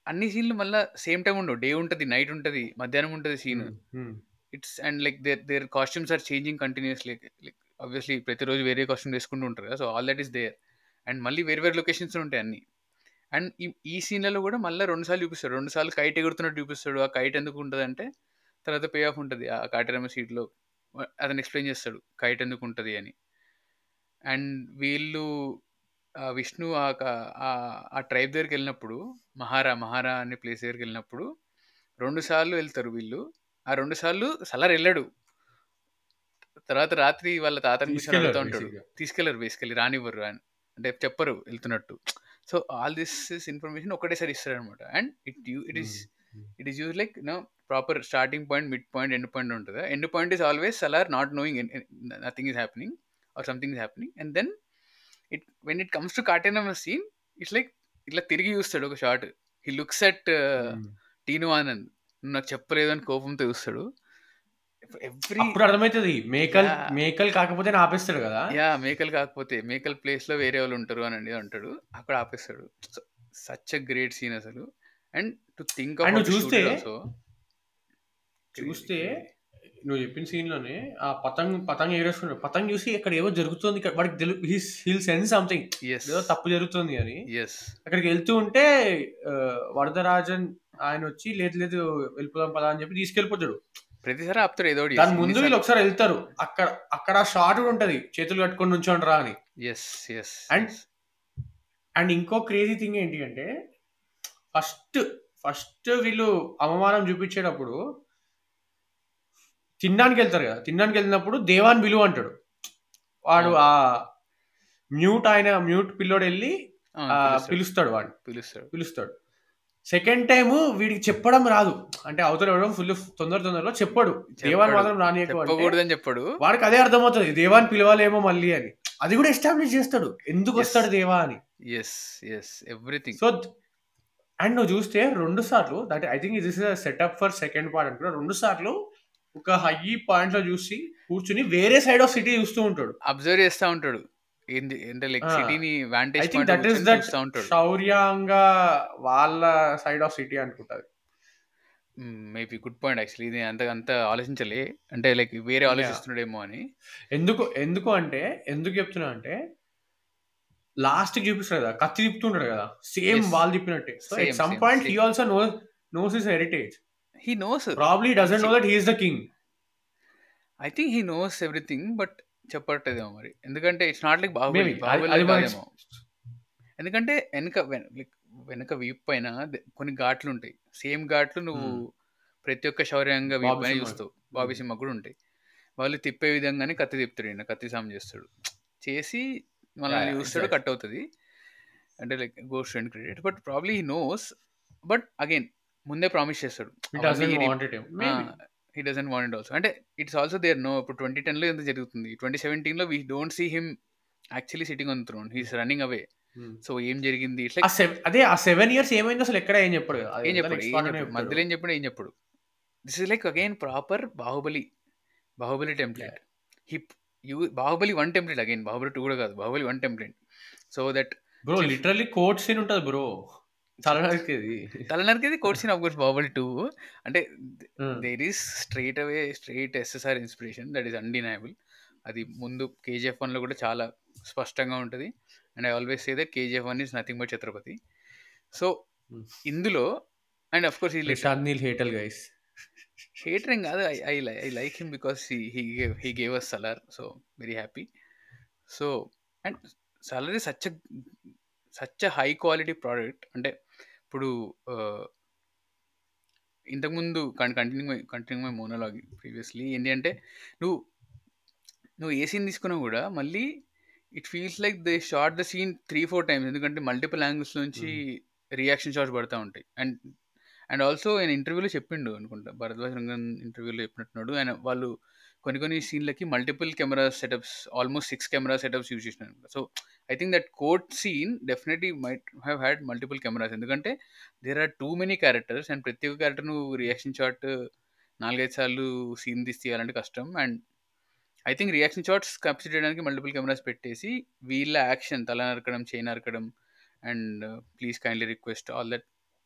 అన్ని సీన్లు మళ్ళీ సేమ్ టైం ఉండవు. డే ఉంటుంది, నైట్ ఉంటుంది, మధ్యాహ్నం ఉంటుంది scene. It's and like their costumes are changing continuously. Like obviously ప్రతిరోజు వేరే కాస్ట్యూమ్ వేసుకుంటూ ఉంటారు కదా, so all that is there. And మళ్ళీ వేరే వేరే లొకేషన్స్ ఉంటాయి అన్ని. అండ్ ఈ సీన్లలో కూడా మళ్ళీ 2 సార్లు చూపిస్తాడు. 2 సార్లు కైట్ ఎగురుతున్నట్టు చూపిస్తాడు. ఆ కైట్ ఎందుకు ఉంటుంది అంటే తర్వాత పే ఆఫ్ ఉంటుంది ఆ కాటరమ్మ సీట్లో. అతను ఎక్స్ప్లెయిన్ చేస్తాడు కైట్ ఎందుకు ఉంటుంది అని. అండ్ వీళ్ళు విష్ణు ఆ ట్రైబ్ దగ్గరికి వెళ్ళినప్పుడు, మహారా అనే ప్లేస్ దగ్గరికి వెళ్ళినప్పుడు 2 సార్లు వెళ్తారు వీళ్ళు. ఆ 2 సార్లు సలార్ వెళ్ళాడు. తర్వాత రాత్రి వాళ్ళ తాతని కూర్చొని అడుగుతూ ఉంటాడు. తీసుకెళ్లరు బేసికలీ, రానివ్వరు అంటే చెప్పరు వెళ్తున్నట్టు. సో ఆల్ దిస్ ఇన్ఫర్మేషన్ ఒకటేసారి ఇస్తారు అనమాట. And it is use like proper starting point, mid point, end point ఉంటుంది. End point is always Salaar not knowing nothing is happening or something is happening. And then when it comes to Kateramma scene, it's like ఇట్లా తిరిగి చూస్తాడు ఒక shot. He looks at టీను ఆనంద్, నువ్వు నాకు చెప్పలేదు అని కోపంతో చూస్తాడు. అప్పుడు అర్థమవుతుంది మేకల్ కాకపోతే ఆపేస్తాడు కదా. మేకల్ కాకపోతే మేకల్ ప్లేస్ లో వేరే వాళ్ళు ఉంటారు అని అంటాడు. అక్కడ ఆపేస్తాడు. సచ్ ఎ గ్రేట్ సీన్ అసలు. అండ్ టు థింక్ ఆఫ్ చూస్తే నువ్వు చెప్పిన సీన్ లోనే ఆ పతంగ్ ఎగరేసుకున్నాడు. పతంగ్ చూసి ఇక్కడ ఏవో జరుగుతుంది, వాడికి హీల్ సెన్స్ సంథింగ్, ఏదో తప్పు జరుగుతుంది అని. అక్కడికి వెళ్తూ ఉంటే వరదరాజన్ ఆయన వచ్చి లేదు వెళ్ళిపోదాం పదా అని చెప్పి తీసుకెళ్ళిపోతాడు. ప్రతిసారి ఆపుతాడు ఏదో. దాని ముందు వీళ్ళు ఒకసారి వెళ్తారు, అక్కడ షార్ట్ ఉంటది చేతులు కట్టుకొని నుంచోండ్రా అని. అండ్ ఇంకో క్రేజీ థింగ్ ఏంటి అంటే ఫస్ట్ వీళ్ళు అవమానం చూపించేటప్పుడు తినడానికి వెళ్తారు కదా. తినడానికి వెళ్ళినప్పుడు దేవాన్ విలువ అంటాడు. వాడు ఆ మ్యూట్ పిల్లోడు వెళ్ళి పిలుస్తాడు, వాడు పిలుస్తాడు. సెకండ్ టైము వీడికి చెప్పడం రాదు, అంటే అవతల ఇవ్వడం ఫుల్ తొందరలో చెప్పాడు. దేవాన్ మాత్రం రానియకూడదని చెప్పాడు. వాడికి అదే అర్థమవుతుంది, దేవాన్ పిలవాలేమో మళ్ళీ అని. అది కూడా ఎస్టాబ్లిష్ చేస్తాడు ఎందుకు వస్తాడు దేవా అని. ఎవ్రీథింగ్. సో అండ్ నువ్వు చూస్తే 2 సార్లు, that I think this is setup for second part అనుకున్నా, 2 సార్లు ఒక హై పాయింట్ లో చూసి కూర్చుని వేరే సైడ్ ఆఫ్ సిటీ చూస్తూ ఉంటాడు, అబ్జర్వ్ చేస్తూ ఉంటాడు. శౌర్యంగా వాళ్ళ సైడ్ ఆఫ్ సిటీ అనుకుంటది. Maybe good point actually. ఇది అంత ఆలోచించలే, అంటే లైక్ వేరే ఆలోచిస్తున్నాడేమో అని. ఎందుకు చెప్తున్నా అంటే లాస్ట్ కి చూపిస్తాడు కదా, కత్తి తిప్పుతుంటాడు కదా, సేమ్ వాళ్ళు తిప్పినట్టే. So at some point he also knows his heritage. He knows. Probably doesn't know that he is the king. I think he knows everything, but చెప్పట్టేదేమో మరి. ఎందుకంటే ఇట్స్ నాట్ లైక్ బాహుబలి. ఎందుకంటే వెనక వీప్ పైన కొన్ని ఘాట్లు ఉంటాయి. సేమ్ ఘాట్లు నువ్వు ప్రతి ఒక్క శౌర్యంగా వీప్ పైన చూస్తావు. బాబీ సింహ కూడా ఉంటాయి. వాళ్ళు తిప్పే విధంగానే కత్తి తిప్పుతాడు, కత్తి సామ్ చేస్తాడు, చేసి మనల్ని చూస్తాడు, కట్ అవుతుంది. అంటే like ghost and credit. But probably he knows, but again ముందే ప్రామిస్ చేస్తాడు. He doesn't want it also. అంటే ఇట్స్ ఆల్సో దేర్ నో. ఇప్పుడు 2010లో ఎంత జరుగుతుంది, 2017లో we don't see him actually sitting on the throne, he's running away. So ఏం జరిగింది ఇట్లా అదే ఆ 7 years ఏమైంది అసలు, ఎక్కడ ఏం చెప్పాడు, మధ్యలో ఏం చెప్పాడు. This is like again proper Baahubali template. Baahubali 1 template, again Baahubali 2 కూడా కాదు, Baahubali 1 template. So that bro literally court scene ఉంటుంది బ్రో, తలనరికేది court scene. Of course Baahubali 2 అంటే there is straight SSR inspiration, that is undeniable. అది ముందు KGF 1లో కూడా చాలా స్పష్టంగా ఉంటుంది. And I always say that KGF 1 is nothing but Chatrapathi. So ఇందులో అండ్ అఫ్ కోర్స్ హేటరింగ్ కాదు, I like him because he gave us Salaar, so very happy. So and Salaar is such high quality product. అంటే ఇప్పుడు ఇంతకుముందు కంటిన్యూ మై మోనోలాగ్ ప్రీవియస్లీ ఏంటి అంటే, నువ్వు ఏ scene తీసుకున్నా కూడా మళ్ళీ it feels like they shot the scene 3-4 times, ఎందుకంటే మల్టిపుల్ యాంగిల్స్ నుంచి రియాక్షన్ షాట్స్ పడుతూ ఉంటాయి. అండ్ ఆల్సో ఆయన ఇంటర్వ్యూలో చెప్పిండు అనుకుంటా, భరద్వాజ్ రంగన్ ఇంటర్వ్యూలో చెప్పినట్టున్నాడు ఆయన, వాళ్ళు కొన్ని సీన్లకి multiple camera setups, almost 6 camera setups use చేసినారు. So I think that court scene definitely might have had multiple cameras, ఎందుకంటే there are too many characters and ప్రతి ఒక్క క్యారెక్టర్ నువ్వు రియాక్షన్ షాట్ 4-5 సార్లు సీన్ తీయాలంటే కష్టం. And I think reaction shots capture చేయడానికి multiple cameras పెట్టేసి వీళ్ళ యాక్షన్, తల నరకడం, చేయి నరకడం, and please kindly request, all that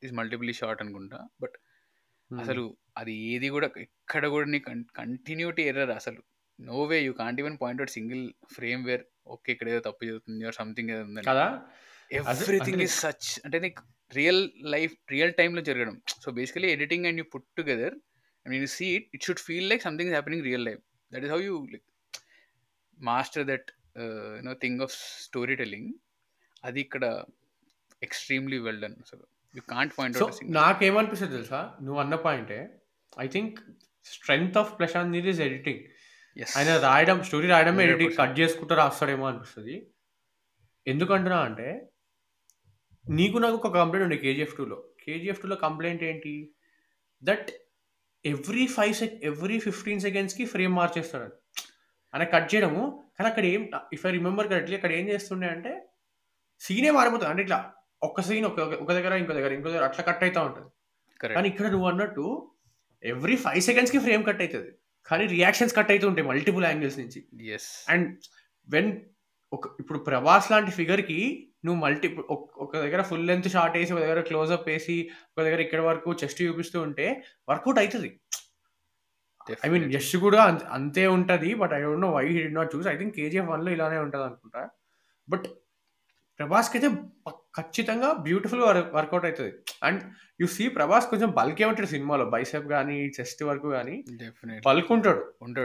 is multiply shot అనుకుంటా. But Hmm. అసలు అది ఏది కూడా ఎక్కడ కూడా నీ కంటిన్యూటీ ఎర్రర్ అసలు. No way you can't even point out single frame where okay ఇక్కడ ఏదో తప్పు జరుగుతుంది ఆర్ సంథింగ్ ఏదో ఉందని. కదా ఎవ్రీథింగ్ ఈజ్ సచ్ అంటే నీకు రియల్ టైంలో జరగడం. So basically editing and you put together and you see it should feel like something is happening real life. That is how you like master that thing of story telling. అది ఇక్కడ extremely well done. అసలు you can't point so out నాకేమనిపిస్తుంది తెలుసా, నువ్వు అన్న పాయింటే I think strength of Prashanth Neel is editing. ఆయన రాయడం, స్టోరీ రాయడమే ఎడిటింగ్, 100%. కట్ చేసుకుంటూ రాస్తాడేమో అనిపిస్తుంది. ఎందుకంటున్నా అంటే నీకు నాకు ఒక కంప్లైంట్ ఉండే కేజీఎఫ్ టూలో కంప్లైంట్ ఏంటి, దట్ ఎవ్రీ 15 సెకండ్స్కి ఫ్రేమ్ మార్చేస్తాడు ఆయన కట్ చేయడము. కానీ అక్కడ ఏం, ఇఫ్ ఐ రిమెంబర్ కరెక్ట్లీ, అక్కడ ఏం చేస్తుండే అంటే సీనే మారిపోతుంది. అంటే ఇట్లా ఒక్క సీన్ ఒక దగ్గర ఇంకో దగ్గర అట్లా కట్ అవుతూ ఉంటుంది. కానీ ఇక్కడ నువ్వు అన్నట్టు ఎవ్రీ 5 సెకండ్స్కి ఫ్రేమ్ కట్ అవుతుంది, కానీ రియాక్షన్స్ కట్ అవుతూ ఉంటాయి మల్టిపుల్ యాంగిల్స్ నుంచి. అండ్ వెన్ ఇప్పుడు ప్రభాస్ లాంటి ఫిగర్కి నువ్వు ఒక దగ్గర ఫుల్ లెంత్ షార్ట్ వేసి, ఒక దగ్గర క్లోజ్అప్ వేసి, ఒక దగ్గర ఇక్కడ వరకు చెస్ట్ చూపిస్తూ ఉంటే వర్కౌట్ అవుతుంది. ఐ మీన్ యష్ కూడా అంతే ఉంటుంది. But I don't know why he did not choose. ఐ థింక్ కేజీఎఫ్ 1లో ఇలానే ఉంటుంది అనుకుంటా. బట్ ప్రభాస్కి అయితే ఖచ్చితంగా బ్యూటిఫుల్ వర్కౌట్ అవుతుంది. అండ్ యూ సీ ప్రభాస్ కొంచెం బల్కే ఉంటాడు సినిమాలో, బైసెప్ కానీ చెస్ట్ వరకు కానీ బల్క్ ఉంటాడు.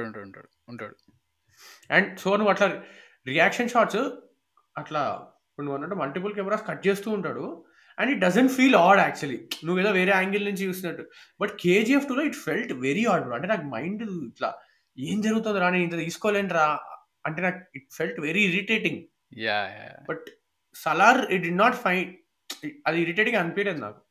అండ్ సో నువ్వు అట్లా రియాక్షన్ షాట్స్ అట్లా నువ్వు అన్నట్టు మల్టిపుల్ కెమెరాస్ కట్ చేస్తూ ఉంటాడు. And it doesn't feel odd actually, నువ్వు ఏదో వేరే యాంగిల్ నుంచి చూసినట్టు. బట్ కేజీఎఫ్ 2లో ఇట్ ఫెల్ట్ వెరీ ఆడ్. అంటే నాకు మైండ్ ఇట్లా ఏం జరుగుతుంది రా, నేను ఇంత తీసుకోలేను రా అంటే నాకు it felt very irritating. But Salaar it did not find అది ఇరిటేటింగ్ అనిపించలేదు నాకు.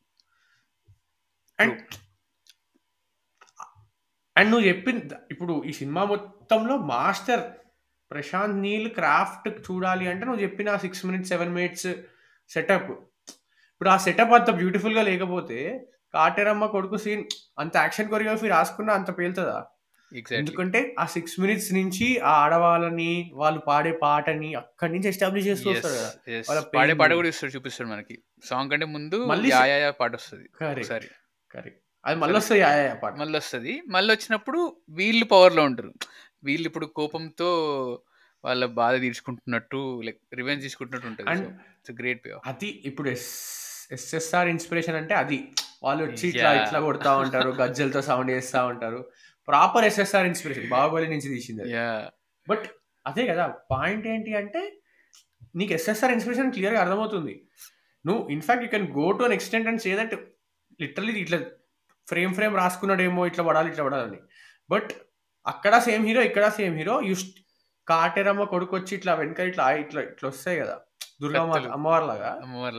అండ్ నువ్వు చెప్పింది ఇప్పుడు ఈ సినిమా మొత్తంలో మాస్టర్ ప్రశాంత్ నీల్ క్రాఫ్ట్ చూడాలి అంటే నువ్వు చెప్పిన 6 minutes 7 minutes సెటప్, ఇప్పుడు ఆ సెటప్ అంత బ్యూటిఫుల్గా లేకపోతే కాటేరమ్మ కొడుకు సీన్ అంత యాక్షన్ కొరియోగ్రఫీ రాసుకున్నా అంత పేలుతుందా? ఎందుకంటే ఆ 6 minutes నుంచి ఆ ఆడవాళ్ళని, వాళ్ళు పాడే పాటని అక్కడి నుంచి ఎస్టాబ్లిష్ చేస్తూ వస్తారు కదా. పాడే పాట కూడా ఇస్తాడు, చూపిస్తాడు మనకి. సాంగ్ కంటే ముందు మళ్ళీ పాట వస్తుంది. కరెక్ట్, అది మళ్ళీ వస్తుంది, పాట మళ్ళీ వస్తుంది. మళ్ళీ వచ్చినప్పుడు వీళ్ళు పవర్లో ఉంటారు. వీళ్ళు ఇప్పుడు కోపంతో వాళ్ళ బాధ తీర్చుకుంటున్నట్టు, లైక్ రివెంజ్ తీసుకుంటున్నట్టు ఉంటుంది. And it's great pay. అది ఇప్పుడు ఎస్ఎస్ఆర్ ఇన్స్పిరేషన్ అంటే అది వాళ్ళు వచ్చి ఇట్లా కొడతా ఉంటారు, గజ్జలతో సౌండ్ చేస్తూ ఉంటారు. ప్రాపర్ ఎస్ఎస్ఆర్ ఇన్స్పిరేషన్ బాహుబలి నుంచి తీసింది. బట్ అదే కదా పాయింట్ ఏంటి అంటే నీకు ఎస్ఎస్ఆర్ ఇన్స్పిరేషన్ క్లియర్గా అర్థమవుతుంది. నువ్వు in fact you can go to an extent and say that literally ఇట్లా ఫ్రేమ్ రాసుకున్నాడేమో ఇట్లా పడాలని. బట్ అక్కడ సేమ్ హీరో, ఇక్కడ సేమ్ హీరో. కాటేరమ్మ కొడుకు వచ్చి ఇట్లా వెనక ఇట్లా వస్తాయి కదా దుర్గామాత అమ్మవారిలాగా,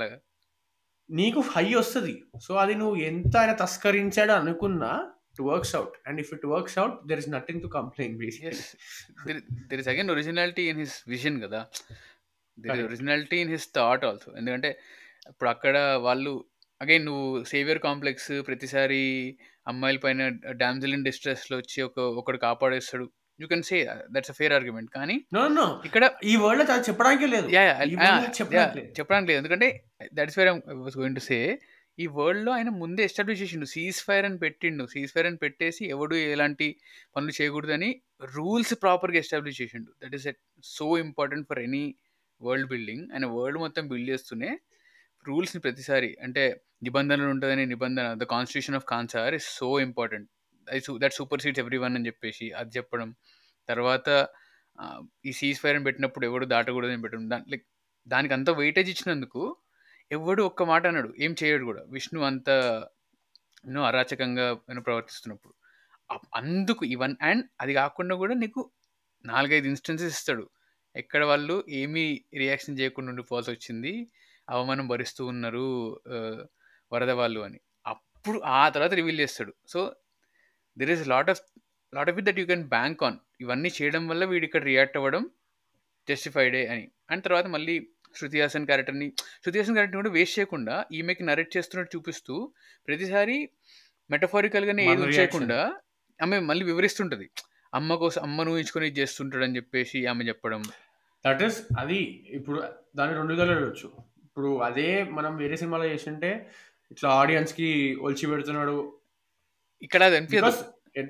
నీకు హై వస్తుంది. సో అది నువ్వు ఎంత ఆయన తస్కరించాడు అనుకున్నా it works out, and if it works out there is nothing to complain basically. There is again originality in his vision kada, there is originality in his thought also. ఎందుకంటే ఇప్పుడు అక్కడ వాళ్ళు అగైన్ నువ్వు సేవియర్ కాంప్లెక్స్, ప్రతిసారి అమ్మాయిల పైన డామ్జిల్ in distress లో వచ్చి ఒకడు కాపాడేస్తాడు. You can say that's a fair argument. కానీ ఇక్కడ ఈ వర్డ్ లో చెప్పడానికి లేదు, చెప్పడానికి లేదు. ఎందుకంటే that's where I was going to say, ఈ వరల్డ్ లో ఆయన ముందే ఎస్టాబ్లిష్ చేసిండు, సీజ్ ఫైర్ అని పెట్టిండు. సీజ్ ఫైర్ అని పెట్టేసి ఎవడు ఎలాంటి పనులు చేయకూడదని రూల్స్ ప్రాపర్గా ఎస్టాబ్లిష్ చేసిండు. That is so important for any world building. ఆయన వరల్డ్ మొత్తం బిల్డ్ చేస్తూనే రూల్స్ని ప్రతిసారి, అంటే నిబంధనలు ఉంటుందని నిబంధన, the constitution of Khansaar is so important, that supersedes everyone అని చెప్పేసి అది చెప్పడం. తర్వాత ఈ సీజ్ ఫైర్ అని పెట్టినప్పుడు ఎవడు దాటకూడదని పెట్టడం. లైక్ దానికి అంత వెయిటేజ్ ఇచ్చినందుకు ఎవడు ఒక్క మాట అన్నాడు, ఏం చేయడు కూడా. విష్ణు అంత అరాచకంగా ప్రవర్తిస్తున్నప్పుడు అందుకు ఇవన్. అండ్ అది కాకుండా కూడా నీకు 4-5 ఇన్స్టెన్సెస్ ఇస్తాడు ఎక్కడ వాళ్ళు ఏమీ రియాక్షన్ చేయకుండా ఉండిపోవాల్సి వచ్చింది, అవమానం భరిస్తూ ఉన్నారు వరద వాళ్ళు అని. అప్పుడు ఆ తర్వాత రివీల్ చేస్తాడు. So there is lot of it that you can bank on. ఇవన్నీ చేయడం వల్ల వీడు ఇక్కడ రియాక్ట్ అవ్వడం జస్టిఫైడే అని. అండ్ తర్వాత మళ్ళీ శృతి హాసన్ క్యారెక్టర్ని కూడా వేస్ట్ చేయకుండా ఈమెకి నరేట్ చేస్తున్నట్టు చూపిస్తూ ప్రతిసారి మెటఫారికల్గానే ఏది చేయకుండా ఆమె మళ్ళీ వివరిస్తుంటుంది. అమ్మ కోసం అమ్మను ఊహించుకొని ఇది చేస్తుంటాడు అని చెప్పేసి ఆమె చెప్పడం. దట్ ఈస్ అది. ఇప్పుడు దాన్ని 2 విధాలు చూడొచ్చు. ఇప్పుడు అదే మనం వేరే సినిమాలో చేస్తుంటే ఇట్లా ఆడియన్స్ కి ఒలిచి పెడుతున్నాడు. ఇక్కడ అది అనిపించదు, బికాస్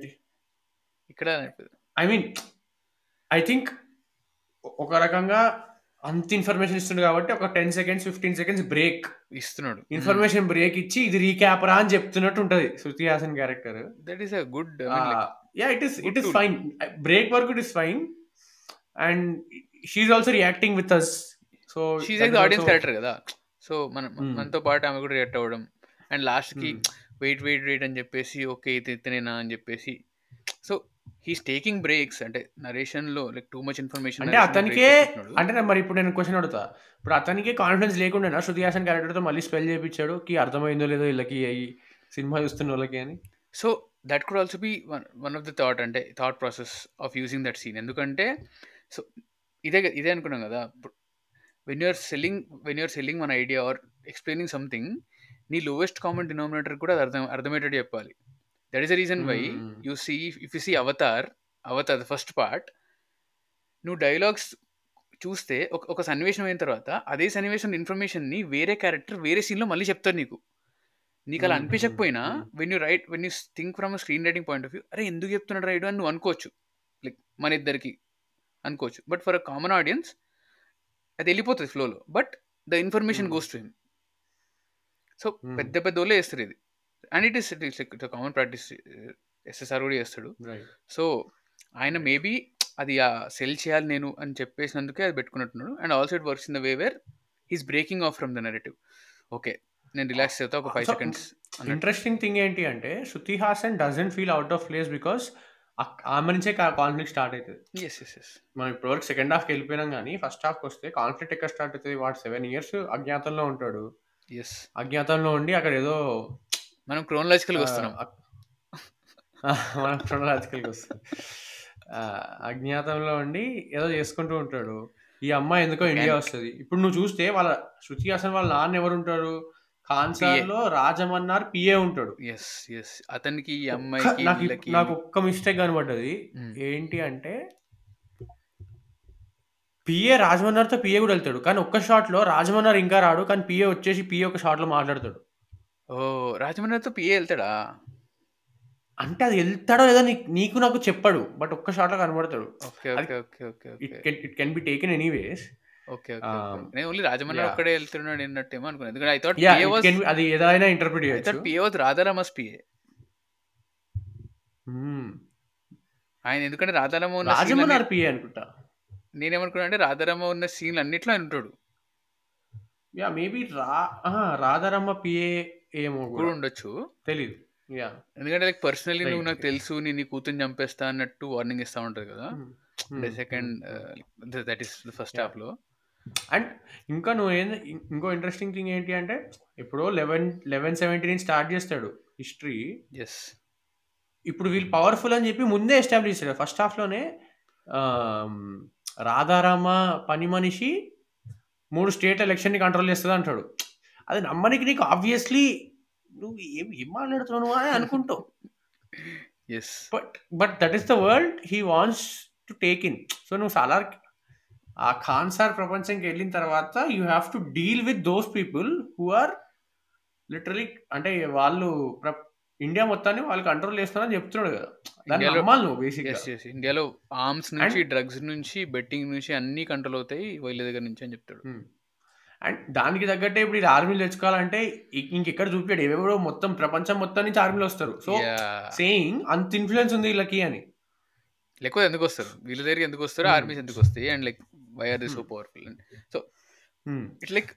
ఇక్కడ అది అనిపించదు. ఐ మీన్ ఐ థింక్ ఒక రకంగా అంత ఇన్ఫర్మేషన్ ఇస్తుంది కాబట్టి ఒక 10 సెకండ్స్ 15 సెకండ్స్ బ్రేక్ ఇస్తున్నాడు. ఇన్ఫర్మేషన్ బ్రేక్ ఇచ్చి ఇది రీక్యాప్ రా అని చెప్తున్నట్టు ఉంటది Shruti Haasan character. That is a good, yeah it is fine. Break వరకు it is fine and she's also reacting with us. So she's like the audience character కదా. So మనతో పాటు ఆమె కూడా రియాక్ట్ అవ్వడం అండ్ లాస్ట్ కి వెయిట్ వెయిట్ వెయిట్ అని చెప్పేసి ఓకే ఇతనేనా అని చెప్పేసి. సో హీస్ టేకింగ్ బ్రేక్స్ అంటే నరేషన్ లో లైక్ టూ మచ్ ఇన్ఫర్మేషన్ అంటే అతనికే అంటే మరి ఇప్పుడు నేను క్వశ్చన్ అడుగుతా, ఇప్పుడు అతనికి కాన్ఫిడెన్స్ లేకుండా శృతి హాసన్ క్యారెక్టర్ తో మళ్ళీ స్పెల్ చేయించాడు కి అర్థమైందో లేదో వీళ్ళకి ఈ సినిమా చూస్తున్న వాళ్ళకి అని. So that could also be one of the thought, అంటే thought process of using that scene. ఎందుకంటే సో ఇదే అనుకున్నాం కదా, when you're selling one idea or explaining something, నీ లోవెస్ట్ కామన్ డినామినేటర్ కూడా అది అర్థమయ్యేటట్టు చెప్పాలి. That is the reason why you see if you see Avatar the first part, నువ్వు డైలాగ్స్ చూస్తే ఒక సన్నివేశం అయిన తర్వాత అదే సన్నివేశం ఇన్ఫర్మేషన్ని వేరే క్యారెక్టర్ వేరే సీన్లో మళ్ళీ చెప్తారు నీకు అలా అనిపించకపోయినా when you think from screen writing point of view, అరే ఎందుకు చెప్తున్నాడు రైట్ అని నువ్వు అనుకోవచ్చు, లైక్ మన ఇద్దరికి అనుకోవచ్చు. But for a common audience అది వెళ్ళిపోతుంది ఫ్లోలో, but the information goes to him. So పెద్ద వాళ్ళే చేస్తారు ఇది, and it is like common practice. SSR కూడా చేస్తాడు. సో ఆయన మేబీ అది సెల్ చేయాలి నేను అని చెప్పేసినందుకే అది పెట్టుకున్నట్టున్నాడు. And also it works in the way where he's breaking off from the narrative. Okay నేను రిలాక్స్ అవుతా ఒక 5 సెకండ్స్. ఇంట్రెస్టింగ్ థింగ్ ఏంటి అంటే Shruti Haasan doesn't feel out of place because ఆమె నుంచే కాన్ఫ్లిక్ట్ స్టార్ట్ అవుతుంది. మనం ఇప్పటివరకు సెకండ్ హాఫ్కి వెళ్ళిపోయినాం కానీ ఫస్ట్ హాఫ్కి వస్తే కాన్ఫ్లిక్ట్ ఎక్కడ స్టార్ట్ అవుతుంది? వాడు 7 years అజ్ఞాతంలో ఉంటాడు. అజ్ఞాతంలో ఉండి అక్కడ ఏదో మనం క్రోనలాజికల్గా వస్తున్నాం. మనం క్రోనలాజికల్గా వస్తాం. అజ్ఞాతంలో ఉండి ఏదో చేసుకుంటూ ఉంటాడు. ఈ అమ్మాయి ఎందుకో ఇండియా వస్తుంది. ఇప్పుడు నువ్వు చూస్తే వాళ్ళ శృతి హాసన్ వాళ్ళ నాన్న ఎవరు ఉంటారు? ఖాన్సార్ లో రాజమన్నార్ పిఏ ఉంటాడు. అతనికి ఈ అమ్మాయికి నాకు ఒక్క మిస్టేక్ కనబడ్డది. ఏంటి అంటే పిఏ రాజమన్నార్తో పిఏ కూడా వెళ్తాడు, కానీ ఒక్క షాట్ లో రాజమన్నార్ ఇంకా రాడు, కానీ పిఏ వచ్చేసి పిఏ ఒక షాట్ లో మాట్లాడతాడు. ఓ రాజమన్నార్తో పిఏ వెళ్తాడా? అంటే అది వెళ్తాడో లేదో నీకు నాకు చెప్పాడు, బట్ ఒక్క షాట్ లో కనబడతాడు. It can be taken anyways. నేను ఓన్లీ రాజమన్నార్ ఒక్కడే వెళ్తున్నాడు అన్నట్టేమో అనుకున్నాను. ఎందుకంటే ఐ థాట్ అది ఏదైనా ఇంటర్ప్రిట్ చేయొచ్చు. PA was Radharama's PA. ఆయన ఎందుకంటే రాజమన్నార్ పిఏ అనుకుంటా. నేనేమనుకున్నా అంటే రాధారామ ఉన్న సీన్లు అన్నిట్లో ఆయన ఉంటాడు. యా మేబీ రాధారామ పిఏ ఏమో కూడా ఉండొచ్చు, తెలీదు. ఎందుకంటే లైక్ పర్సనలీ నువ్వు నాకు తెలుసు నీ కూతుర్ని చంపేస్తా అన్నట్టు వార్నింగ్ ఇస్తా ఉంటది కదా second that is the first half లో. అండ్ ఇంకా ఇంకో ఇంట్రెస్టింగ్ థింగ్ ఏంటి అంటే ఇప్పుడు 11-17 స్టార్ట్ చేస్తాడు హిస్టరీ. ఇప్పుడు వీళ్ళు పవర్ఫుల్ అని చెప్పి ముందే ఎస్టాబ్లిష్ చేస్తాడు. ఫస్ట్ హాఫ్ లోనే రాధారామ పని మనిషి 3 స్టేట్ ఎలక్షన్ ని కంట్రోల్ చేస్తుంది అంటాడు. అది నమ్మనికి నీకు ఆబ్వియస్లీ నువ్వు ఏం మాట్లాడుతున్నావు అని అనుకుంటావు. But that is the world he wants to take in. So నువ్వు సాలార్ ఆ ఖాన్సార్ ప్రపంచంకి వెళ్ళిన తర్వాత you have to deal with those people who are literally అంటే వాళ్ళు ఇండియా మొత్తాన్ని వాళ్ళు కంట్రోల్ చేస్తున్నారని చెప్తున్నాడు కదా. దాన్ని నమ్మాలి నువ్వు బేసిక్గా. ఇండియాలో ఆర్మ్స్ నుంచి డ్రగ్స్ నుంచి బెట్టింగ్ నుంచి అన్ని కంట్రోల్ అవుతాయి వీళ్ళ దగ్గర నుంచి అని చెప్తాడు. అండ్ దానికి తగ్గట్టే ఇప్పుడు ఇది ఆర్మీలు తెచ్చుకోవాలంటే ఇంకెక్కడ చూపాడు, ఎవరో మొత్తం ప్రపంచం మొత్తం నుంచి ఆర్మీలు వస్తారు. సో సేయింగ్ అంత ఇన్ఫ్లుయెన్స్ ఉంది వీళ్ళకి అని. లేకపోతే ఎందుకు వస్తారు వీళ్ళ దగ్గరికి, ఎందుకు వస్తారు ఆర్మీస్ ఎందుకు వస్తాయి, and like why are they so powerful. So it's like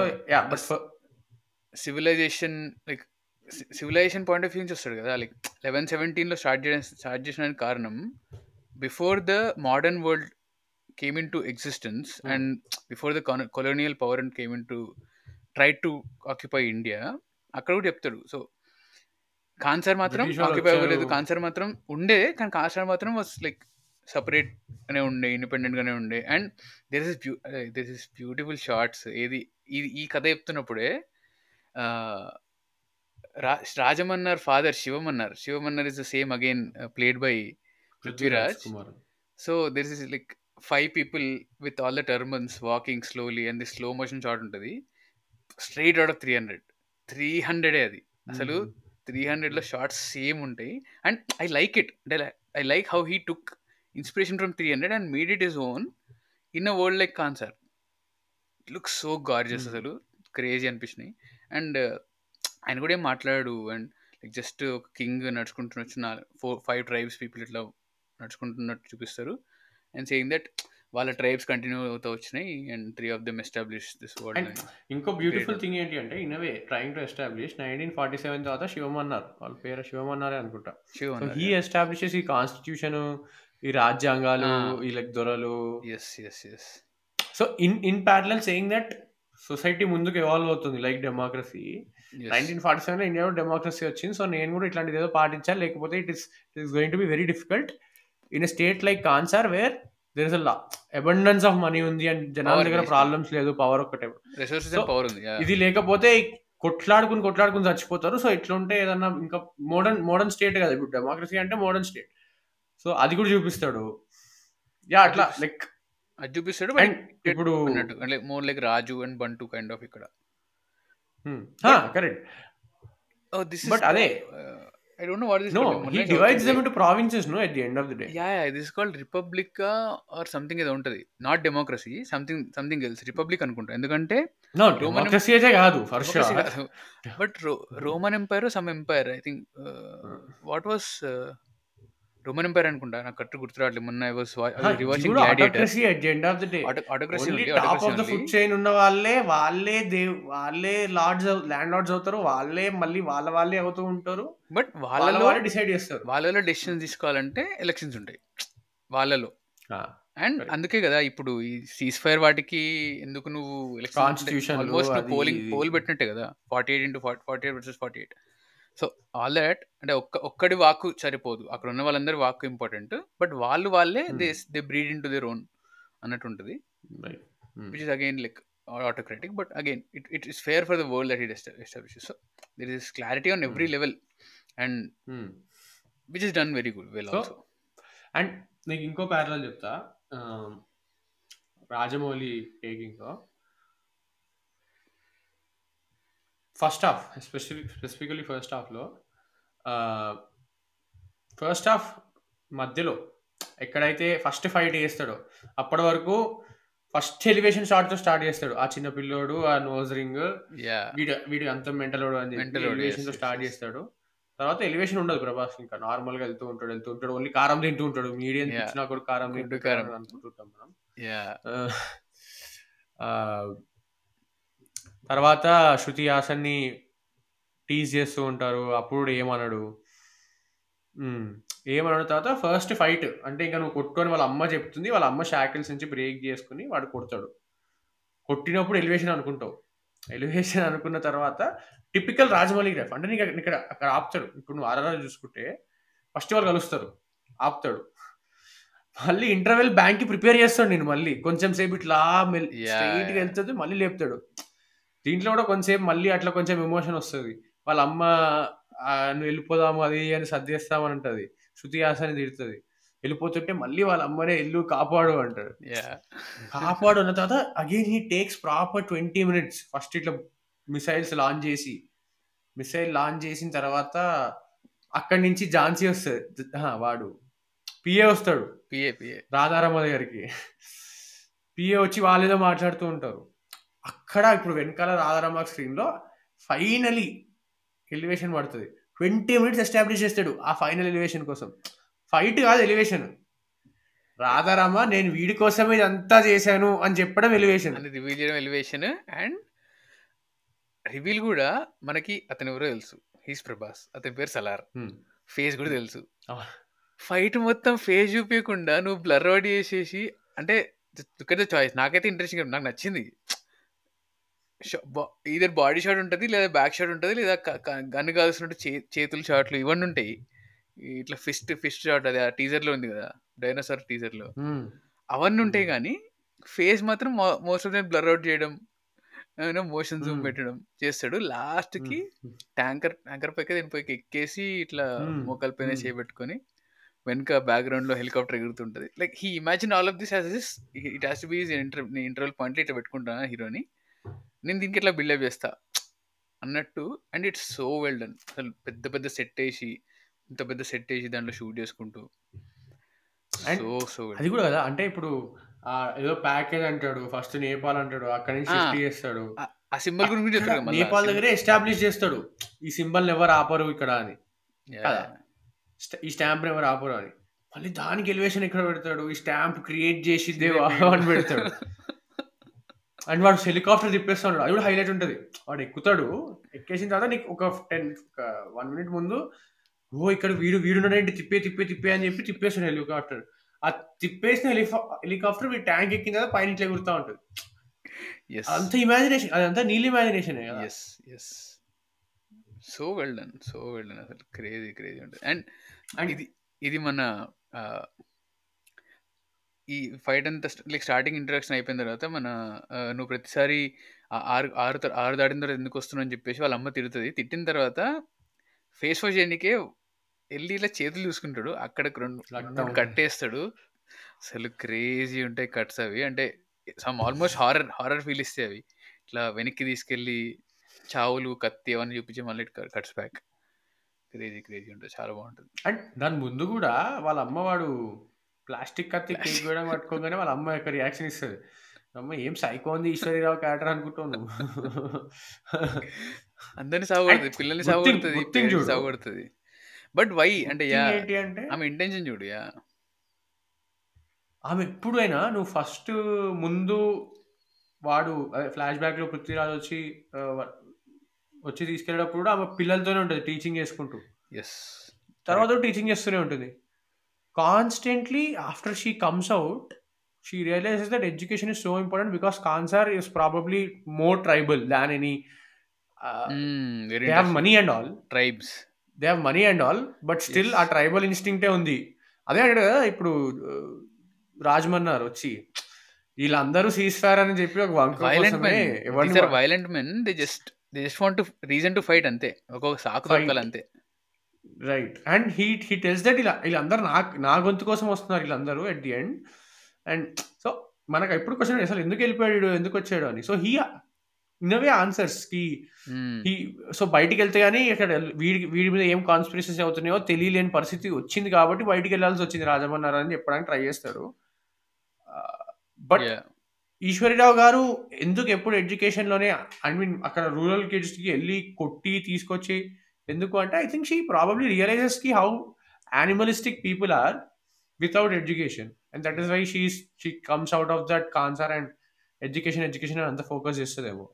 civilization point of view నుంచి వస్తాడు కదా. లైక్ 11-17 స్టార్ట్ చేయడానికి కారణం before the modern world came into existence and before the colonial power and came into tried to occupy India, అక్కడ కూడా చెప్తాడు. So Khansaar మాత్రం occupy అవ్వలేదు, ఖాన్సార్ మాత్రం ఉండే, కానీ ఖాన్సార్ మాత్రం వాస్ లైక్ సపరేట్ గానే ఉండే, ఇండిపెండెంట్ గానే ఉండే. And there is beautiful shots. ఈ కథ చెప్తున్నప్పుడే Rajamannar father Shivamannar is the same again played by Prithviraj. So there is like 5 people with all the turbans walking slowly and the slow motion shot ఉంటుంది, straight out of 300. 300 అది అసలు. 300 లో shots same ఉంటాయి. And I like it, అంటే I like how he took inspiration from 300 and made it his own in a world like Khansaar. It looks so gorgeous, అసలు crazy అనిపించినాయి. And ఆయన కూడా ఏం మాట్లాడాడు, అండ్ లైక్ జస్ట్ ఒక king నడుచుకుంటున్నచ్చు 4-5 ట్రైబ్స్ పీపుల్ ఇట్లా నడుచుకుంటున్నట్టు చూపిస్తారు. అండ్ సేయింగ్ దట్ వాళ్ళ ట్రైబ్స్ కంటిన్యూ అవుతూ వచ్చినాయి and 3 of them establish this world. And ఇంకో బ్యూటిఫుల్ థింగ్ ఏంటి అంటే in way trying to establish 1947 తర్వాత శివమన్నారు, వాళ్ళ పేరు శివమన్నారే అనుకుంటా. సో హీ ఎస్టాబ్లిషెస్ ఈ కాన్స్టిట్యూషన్, ఈ రాజ్యాంగాలు, ఈ లైక్ దొరలు. So in parallel saying that society ముందుకు ఎవాల్వ్ అవుతుంది లైక్ డెమోక్రసీ. 1947 ఇండియాలో డెమోక్రసీ వచ్చింది. సో నేను కూడా ఇట్లాంటిది ఏదో పాటించాలి, లేకపోతే it is going to be very difficult in a state like Khansaar where there is abundance of money ఉంది అండ్ జనాల దగ్గర ప్రాబ్లమ్స్ లేదు, పవర్ ఒక్కటే. ఇది లేకపోతే కొట్లాడుకుని చచ్చిపోతారు. సో ఇట్లా ఉంటే ఏదన్నా ఇంకా మోడర్న్ స్టేట్ కదా ఇప్పుడు డెమోక్రసీ అంటే, మోడర్న్ స్టేట్. సో అది కూడా చూపిస్తాడు. యా అట్లా లైక్ అది చూపిస్తాడు. ఇప్పుడు అంటే మోర్ లైక్ రాజు అండ్ బంటు కైండ్ ఆఫ్ ఇక్కడ. కరెక్ట్. బట్ అదే I don't know what this is. No, he divides them into provinces, no, at the end of the day. Yeah, this is called Republica or something ఏదో ఉంటది. Not democracy, something else. Republic అనుకుంటా. ఎందుకంటే no, democracy అయితే కాదు for sure. But Roman Empire or some empire, I think what was Roman Empire అనుకుంటా, నాకు correct గుర్తురావట్లేదు. మొన్న I was rewatching Gladiator. Autocracy at the end of the day. Autocracy only top of the food chain ఉన్న వాళ్ళే Lord's, land Lord's అవుతారు. వాళ్ళే మళ్ళీ వాళ్ళే అవుతూ ఉంటారు. బట్ వాళ్ళలో డిసైడ్ చేస్తారు. వాళ్ళలో డెసిషన్స్ తీసుకోవాలంటే ఎలక్షన్స్ ఉంటాయి వాళ్ళలో. అండ్ అందుకే కదా ఇప్పుడు ఈ సీజ్ ఫైర్ వాటికి ఎందుకు నువ్వు కాన్స్టిట్యూషన్ ఆల్మోస్ట్ పోల్ పెట్టినట్టే కదా, 48 versus 48. సో ఆల్ దాట్ అంటే ఒక్కడి వాక్ సరిపోదు, అక్కడ ఉన్న వాళ్ళందరి వాక్ ఇంపార్టెంట్. బట్ వాళ్ళే they breed in to their own అన్నట్టు ఉంటుంది, which is again like autocratic. But again it is fair for the world that it establishes. So there is clarity on every level and which is done very well also. And నీకు ఇంకో parallel చెప్తా, Rajamouli taking first half, specifically first హాఫ్లో, first half మధ్యలో ఎక్కడైతే first fight చేస్తాడో అప్పటి వరకు first elevation shot తో స్టార్ట్ చేస్తాడు. ఆ చిన్న పిల్లోడు, ఆ నోజ్ రింగ్, వీడు అంత మెంటల్ అని చెప్పి ఎలివేషన్ తో స్టార్ట్ చేస్తాడు. తర్వాత ఎలివేషన్ ఉండదు ప్రభాస్, ఇంకా నార్మల్ గా వెళ్తూ ఉంటాడు. ఓన్లీ కారం తింటూ ఉంటాడు. మీడియం ఇచ్చినా కూడా కారం అనుకుంటుంటాం మనం. తర్వాత శృతి హాసన్ని టీజ్ చేస్తూ ఉంటారు. అప్పుడు ఏమన్నాడు తర్వాత ఫస్ట్ ఫైట్ అంటే ఇంకా నువ్వు కొట్టుకొని వాళ్ళ అమ్మ చెప్తుంది, వాళ్ళ అమ్మ షాకిల్స్ నుంచి బ్రేక్ చేసుకుని వాడు కొడతాడు. కొట్టినప్పుడు ఎలివేషన్ అనుకుంటావు. ఎలివేషన్ అనుకున్న తర్వాత టిపికల్ రాజమౌళి గ్రాఫ్ అంటే నీకు ఇక్కడ అక్కడ ఆపుతాడు. ఇప్పుడు నువ్వు ఆర్ఆర్ చూసుకుంటే ఫస్ట్ వాళ్ళు కలుస్తారు, ఆపుతాడు. మళ్ళీ ఇంటర్వెల్ బ్యాంక్ కి ప్రిపేర్ చేస్తాడు. నేను మళ్ళీ కొంచెం సేపు ఇట్లా స్ట్రైట్ గా వెళ్తుంది, మళ్ళీ లేపుతాడు. దీంట్లో కూడా కొంచెంసేపు మళ్ళీ అట్లా కొంచెం ఎమోషన్ వస్తుంది. వాళ్ళ అమ్మ నువ్వు వెళ్ళిపోదాము అది అని సర్దేస్తామని అంటది. శృతి హాసన్ తిడుతుంది. వెళ్ళిపోతుంటే మళ్ళీ వాళ్ళ అమ్మనే ఎల్లు కాపాడు అంటాడు. కాపాడు అన్న తర్వాత again he takes proper 20 minutes. First ఇట్లా మిసైల్ లాంచ్ చేసిన తర్వాత అక్కడి నుంచి ఝాన్సీ వస్తుంది, వాడు పిఏ వస్తాడు, రాధారమ్మ దగ్గరికి. పిఏ వచ్చి వాళ్ళేదో మాట్లాడుతూ ఉంటారు. అక్కడ ఇప్పుడు వెనకాల రాధారమ్మ స్క్రీన్ లో ఫైనలీ ఎలివేషన్ పడుతుంది. 20 minutes ఎస్టాబ్లిష్ చేస్తాడు ఆ ఫైనల్ ఎలివేషన్ కోసం. ఫైట్ కాదు, ఎలివేషన్. రాధారామ నేను వీడి కోసమే ఇదంతా చేశాను అని చెప్పడం ఎలివేషన్, అని రివీల్ చేయడం ఎలివేషన్. అండ్ రివీల్ కూడా మనకి అతను ఎవరో తెలుసు, హీస్ ప్రభాస్, అతని పేరు సలార్, ఫేస్ కూడా తెలుసు. ఫైట్ మొత్తం ఫేస్ చూపించకుండా నువ్వు బ్లర్ అవుట్ చేసేసి, అంటే చాయిస్ నాకైతే ఇంట్రెస్టింగ్, నాకు నచ్చింది. ఈధర్ బాడీ షాట్ ఉంటుంది, లేదా బ్యాక్ షాట్ ఉంటుంది, లేదా గన్ను కాల్సినట్టు చేతుల షాట్లు ఇవన్నీ ఉంటాయి. ఇట్లా ఫిస్ట్ షాట్, అది ఆ టీజర్ లో ఉంది కదా, డైనోసార్ టీజర్ లో, అవన్నీ ఉంటాయి. కానీ ఫేస్ మాత్రం most of them blur out చేయడం, మోషన్ జూమ్ పెట్టడం చేస్తాడు. లాస్ట్ కి ట్యాంకర్ పైకి దీనిపైకి ఎక్కేసి ఇట్లా మోకాల పైన చేయబెట్టుకొని వెనక బ్యాక్గ్రౌండ్ లో హెలికాప్టర్ ఎగురుతుంటది. Like he imagine all of this as this, it has to be interval point ఇట్లా పెట్టుకుంటాను హీరోని, నేను దీనికి ఇట్లా బిల్డప్ చేస్తా అన్నట్టు. And it's so well done. అసలు పెద్ద పెద్ద సెట్ వేసి, ఇంత పెద్ద సెట్ వేసి దాంట్లో షూట్ చేసుకుంటూ అండ్ సో వెల్ అది డన్. కూడా కదా, అంటే ఇప్పుడు ఏదో ప్యాకేజ్ అంటాడు, ఫస్ట్ నేపాల్ అంటాడు, అక్కడి నుంచి షిఫ్ట్ చేస్తాడు, ఆ సింబల్ గురించి అక్కడ చెప్తాడు కదా మళ్ళీ నేపాల్ దగ్గరే ఎస్టాబ్లిష్ చేస్తాడు ఈ సింబల్ ఎవరు ఆపరు ఇక్కడ అని కదా, ఈ స్టాంప్ ఎవరు ఆపరు అని. మళ్ళీ దానికి ఎలివేషన్ ఎక్కడ పెడతాడు, ఈ స్టాంప్ క్రియేట్ చేసిద్దే అని పెడతాడు. అండ్ వాడు హెలికాప్టర్ తిప్పేస్తా ఉంటాడు, అది కూడా హైలైట్ ఉంటుంది. వాడు ఎక్కుతాడు, ఎక్కేసిన తర్వాత నీకు ఒక 1 minute ముందు ఇక్కడ వీడున్నాడేంటి, తిప్పే అని చెప్పి తిప్పేస్తాడు హెలికాప్టర్. ఆ తిప్పేసిన హెలికాప్టర్ మీ ట్యాంక్ ఎక్కిన తర్వాత పైన ఇట్లా ఎగురుతా ఉంటుంది. అంత ఇమాజినేషన్, అదంతా నీళ్ళ ఇమాజినేషన్ కదా. సో వెల్ డన్ అసలు క్రేజీ ఉంటుంది. అండ్ ఇది మన ఈ ఫైట్ అంతా లైక్ స్టార్టింగ్ ఇంట్రడక్షన్ అయిపోయిన తర్వాత మన నువ్వు ప్రతిసారి ఆరు దాటిన తర్వాత ఎందుకు వస్తున్నావు అని చెప్పేసి వాళ్ళ అమ్మ తిడుతుంది. తిట్టిన తర్వాత ఫేస్ వాష్ చేయడానికే వెళ్ళి ఇలా చేతులు చూసుకుంటాడు, అక్కడ 2 కట్టేస్తాడు. అసలు క్రేజీ ఉంటాయి కట్స్ అవి. అంటే సమ్ ఆల్మోస్ట్ హారర్ ఫీల్ ఇస్తాయి అవి. ఇట్లా వెనక్కి తీసుకెళ్ళి చావులు కత్తి అవన్నీ చూపించి మళ్ళీ కట్స్ బ్యాక్. క్రేజీ ఉంటుంది, చాలా బాగుంటుంది. అండ్ దాని ముందు కూడా వాళ్ళ అమ్మ వాడు ప్లాస్టిక్ కత్తి కేక్ వేయడం పట్టుకోగానే వాళ్ళ అమ్మ యొక్క రియాక్షన్ ఇస్తుంది. అమ్మ ఏం సైకో ఉంది ఈశ్వరీరావు క్యారెక్టర్ అనుకుంటావు నువ్వు. అందరిని సాగుతుంది, పిల్లల్ని సాగుతుంది. బట్ వై అంటే ఏంటి అంటే ఆమె ఇంటెన్షన్ చూడు. ఆమె ఎప్పుడైనా నువ్వు ఫస్ట్ ముందు వాడు ఫ్లాష్ బ్యాక్ లో పృథ్వీరాజ్ వచ్చి తీసుకెళ్ళేటప్పుడు ఆమె పిల్లలతోనే ఉంటుంది టీచింగ్ చేసుకుంటూ. తర్వాత టీచింగ్ చేస్తూనే ఉంటుంది. Constantly after she comes out she realises that education is so important because Khansaar is probably more tribal than any. They have money and all, tribes they have money and all, but still ఆ tribal ఇన్స్టింక్టే ఉంది. అదే అంటాడు కదా ఇప్పుడు రాజమన్నారు వచ్చి వీళ్ళందరూ cease fire అని చెప్పి ఒక violent men they just want to reason to fight అంతే, ఒక్కొక్క సాకు దొరకాలి అంతే. Right. And he tells that వీళ్ళందరూ నా గొంతు కోసం వస్తున్నారు వీళ్ళందరూ at the end. And so మనకు ఎప్పుడు క్వశ్చన్ అసలు ఎందుకు వెళ్ళిపోయాడు, ఎందుకు వచ్చాడు అని. సో హీ ఇన్ అవే ఆన్సర్స్ కి సో బయటికి వెళ్తే కానీ ఇక్కడ వీడి మీద ఏం కాన్స్పిరసీస్ అవుతున్నాయో తెలియలేని పరిస్థితి వచ్చింది కాబట్టి బయటికి వెళ్ళాల్సి వచ్చింది రాజమన్నారు అని చెప్పడానికి ట్రై చేస్తాడు. బట్ ఈశ్వరీరావు గారు ఎందుకు ఎప్పుడు ఎడ్యుకేషన్లోనే ఐ మీన్ అక్కడ రూరల్ కిడ్స్కి వెళ్ళి కొట్టి తీసుకొచ్చి ఎందుకు అంటే I think she probably realises కి how animalistic people are without education and that is why she comes out of that Khansaar and education అంత ఫోకస్ చేస్తుందేమో.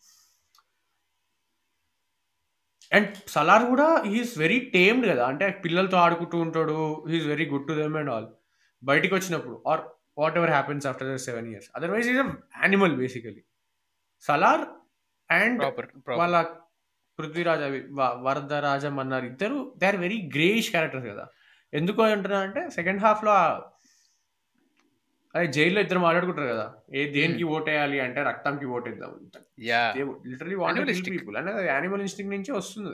అండ్ సలార్ కూడా హీఈస్ వెరీ టేమ్డ్ కదా, అంటే పిల్లలతో ఆడుకుంటూ ఉంటాడు, he's very good to them and all బయటికి వచ్చినప్పుడు or whatever happens after 7 years. Otherwise is a animal basically. Salaar and వాళ్ళ పృథ్వీరాజ్ వరదరాజం అన్నారు ఇద్దరు they are very greyish characters కదా. ఎందుకు అంటున్నా అంటే సెకండ్ హాఫ్ లో అదే జైల్లో ఇద్దరు మాట్లాడుకుంటారు కదా, దేనికి ఓట్ వేయాలి అంటే రక్తంకి ఓట్ వేద్దాం, literally want to kill people అనేది యానిమల్ ఇన్స్టింక్ట్ నుంచి వస్తుంది.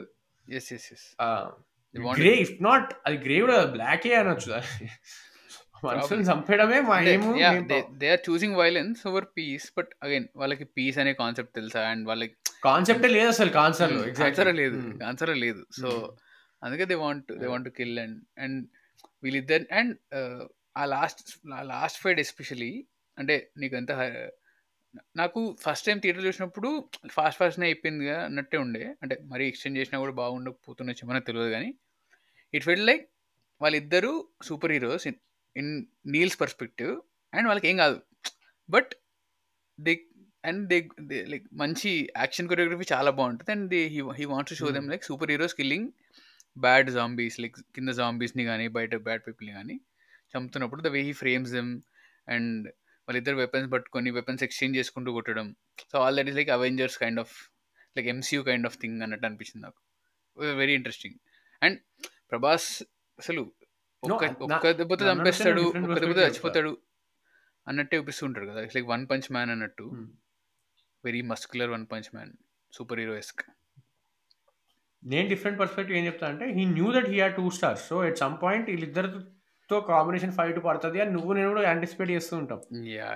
గ్రే ఇఫ్ నాట్ అది గ్రే కూడా బ్లాకే అనొచ్చు, మనుషులను చంపడమే మా aim. They are choosing violence over peace, but again వాళ్ళకి పీస్ అనే కాన్సెప్ట్ తెలుసా, అండ్ వాళ్ళకి కాన్సెప్టే లేదు అసలు, ఆన్సర్ లేదు. సో అందుకే they want to kill. And వీళ్ళిద్దరు అండ్ ఆ లాస్ట్ ఫైట్ ఎస్పెషలీ అంటే నీకు ఎంత నాకు ఫస్ట్ టైం థియేటర్ చూసినప్పుడు ఫాస్ట్నే అయిపోయిందిగా అన్నట్టే ఉండే, అంటే మరీ ఎక్స్టెండ్ చేసినా కూడా బాగుండకపోతుండొచ్చు మనకు తెలియదు, కానీ ఇట్ ఫెల్ట్ లైక్ వాళ్ళిద్దరూ super heroes in Neel's perspective and వాళ్ళకి ఏం కాదు, బట్ దే లైక్ మంచి యాక్షన్ కొరియోగ్రఫీ చాలా బాగుంటుంది. And he wants to show them like super heroes killing bad zombies, like కింద జాంబీస్ని కానీ బయట బ్యాడ్ పీపుల్ని కానీ చంపుతున్నప్పుడు the way he frames them and వాళ్ళిద్దరు వెపన్స్ పట్టుకొని వెపన్స్ ఎక్స్చేంజ్ చేసుకుంటూ కొట్టడం. So all that is like Avengers kind of like MCU kind of thing అన్నట్టు అనిపించింది నాకు. Very interesting. అండ్ ప్రభాస్ అసలు ఒక్క దెబ్బతో చంపేస్తాడు, ఒక్క దెబ్బతో చచ్చిపోతాడు అన్నట్టే చూపిస్తుంటాడు కదా. It's like one punch man అన్నట్టు, very muscular one punch man, super hero esque. నేను డిఫరెంట్ పర్స్పెక్టివ్ ఏం చెప్తా అంటే he knew that he had 2 stars. So at some point వీళ్ళిద్దరితో కాంబినేషన్ ఫైట్ పడుతుంది అని నేను కూడా యాంటిసిపేట్ చేస్తూ ఉంటాం.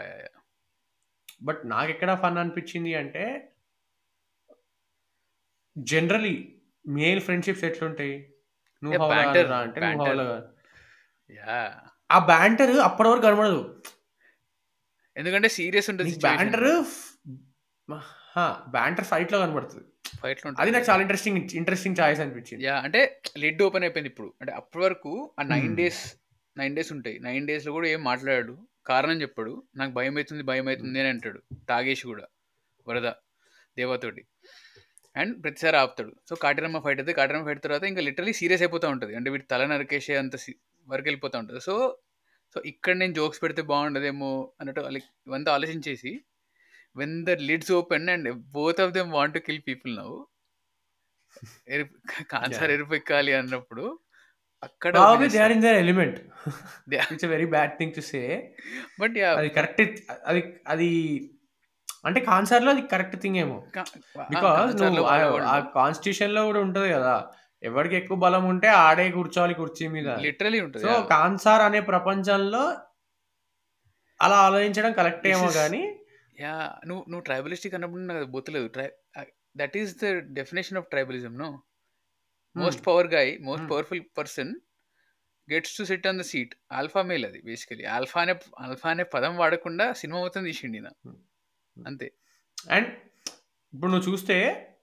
బట్ నాకు ఎక్కడ ఫన్ అనిపించింది అంటే జనరలీ మేల్ ఫ్రెండ్షిప్స్ ఎట్లుంటాయి? నువ్వు యా హౌలా బ్యాంటర్ అనరా అంటే నువ్వు బ్యాంటర్ హౌలా కాదు. యా ఆ బ్యాంటర్ అప్పటి వరకు కనబడదు. ఎందుకంటే సీరియస్ ఉంటుంది నీకు సిచ్యువేషన్ బ్యాంటర్ ఫైట్ లో కనబడుతుంది. ఫైట్లో అది ఉంటుంది నాకు చాలా ఇంట్రెస్టింగ్ చాయిస్ అనిపించింది. యా అంటే లిడ్ ఓపెన్ అయిపోయింది ఇప్పుడు అంటే అప్పటి వరకు ఆ 9 డేస్ ఉంటాయి 9 డేస్లో కూడా ఏం మాట్లాడాడు కారణం చెప్పాడు నాకు భయం అవుతుంది అని అంటాడు తాగేసి కూడా వరద దేవతోటి అండ్ ప్రతిసారి ఆపుతాడు సో కాటరమ్మ ఫైట్ అయితే కాటరమ్మ ఫైట్ తర్వాత ఇంకా లిటరలీ సీరియస్ అయిపోతూ ఉంటుంది అంటే వీటి తల నరికేసే అంత వరకు వెళ్ళిపోతూ ఉంటుంది సో సో ఇక్కడ నేను జోక్స్ పెడితే బాగుండదేమో అన్నట్టు ఇవంతా ఆలోచించేసి when the lids open and both of them want to kill people నవ్వు కాన్సర్ ఎరుపెక్కాలి అన్నప్పుడు అక్కడ Probably they are in their element. It's a very bad thing to say. But yeah అది కరెక్ట్. అది అంటే కాన్సర్ లో అది కరెక్ట్ థింగ్ ఏమో. బికాస్ నువ్వు ఆ కాన్స్టిట్యూషన్ లో కూడా ఉంటది కదా, ఎవరికి ఎక్కువ బలం ఉంటే ఆడే కూర్చోవాలి కుర్చీ మీద. లిటరలీ ఉంటుంది సో కాన్సార్ అనే ప్రపంచంలో అలా ఆలోచించడం కరెక్ట్ ఏమో కానీ యా నువ్వు ట్రైబలిస్టిక్ అన్నప్పుడు నాకు బొత్తలేదు that is the definition of tribalism no most powerful person gets to sit on the seat alpha male అది బేసికలీ ఆల్ఫా అనే పదం వాడకుండా సినిమా మొత్తం తీసిండి నా అంతే. అండ్ ఇప్పుడు నువ్వు చూస్తే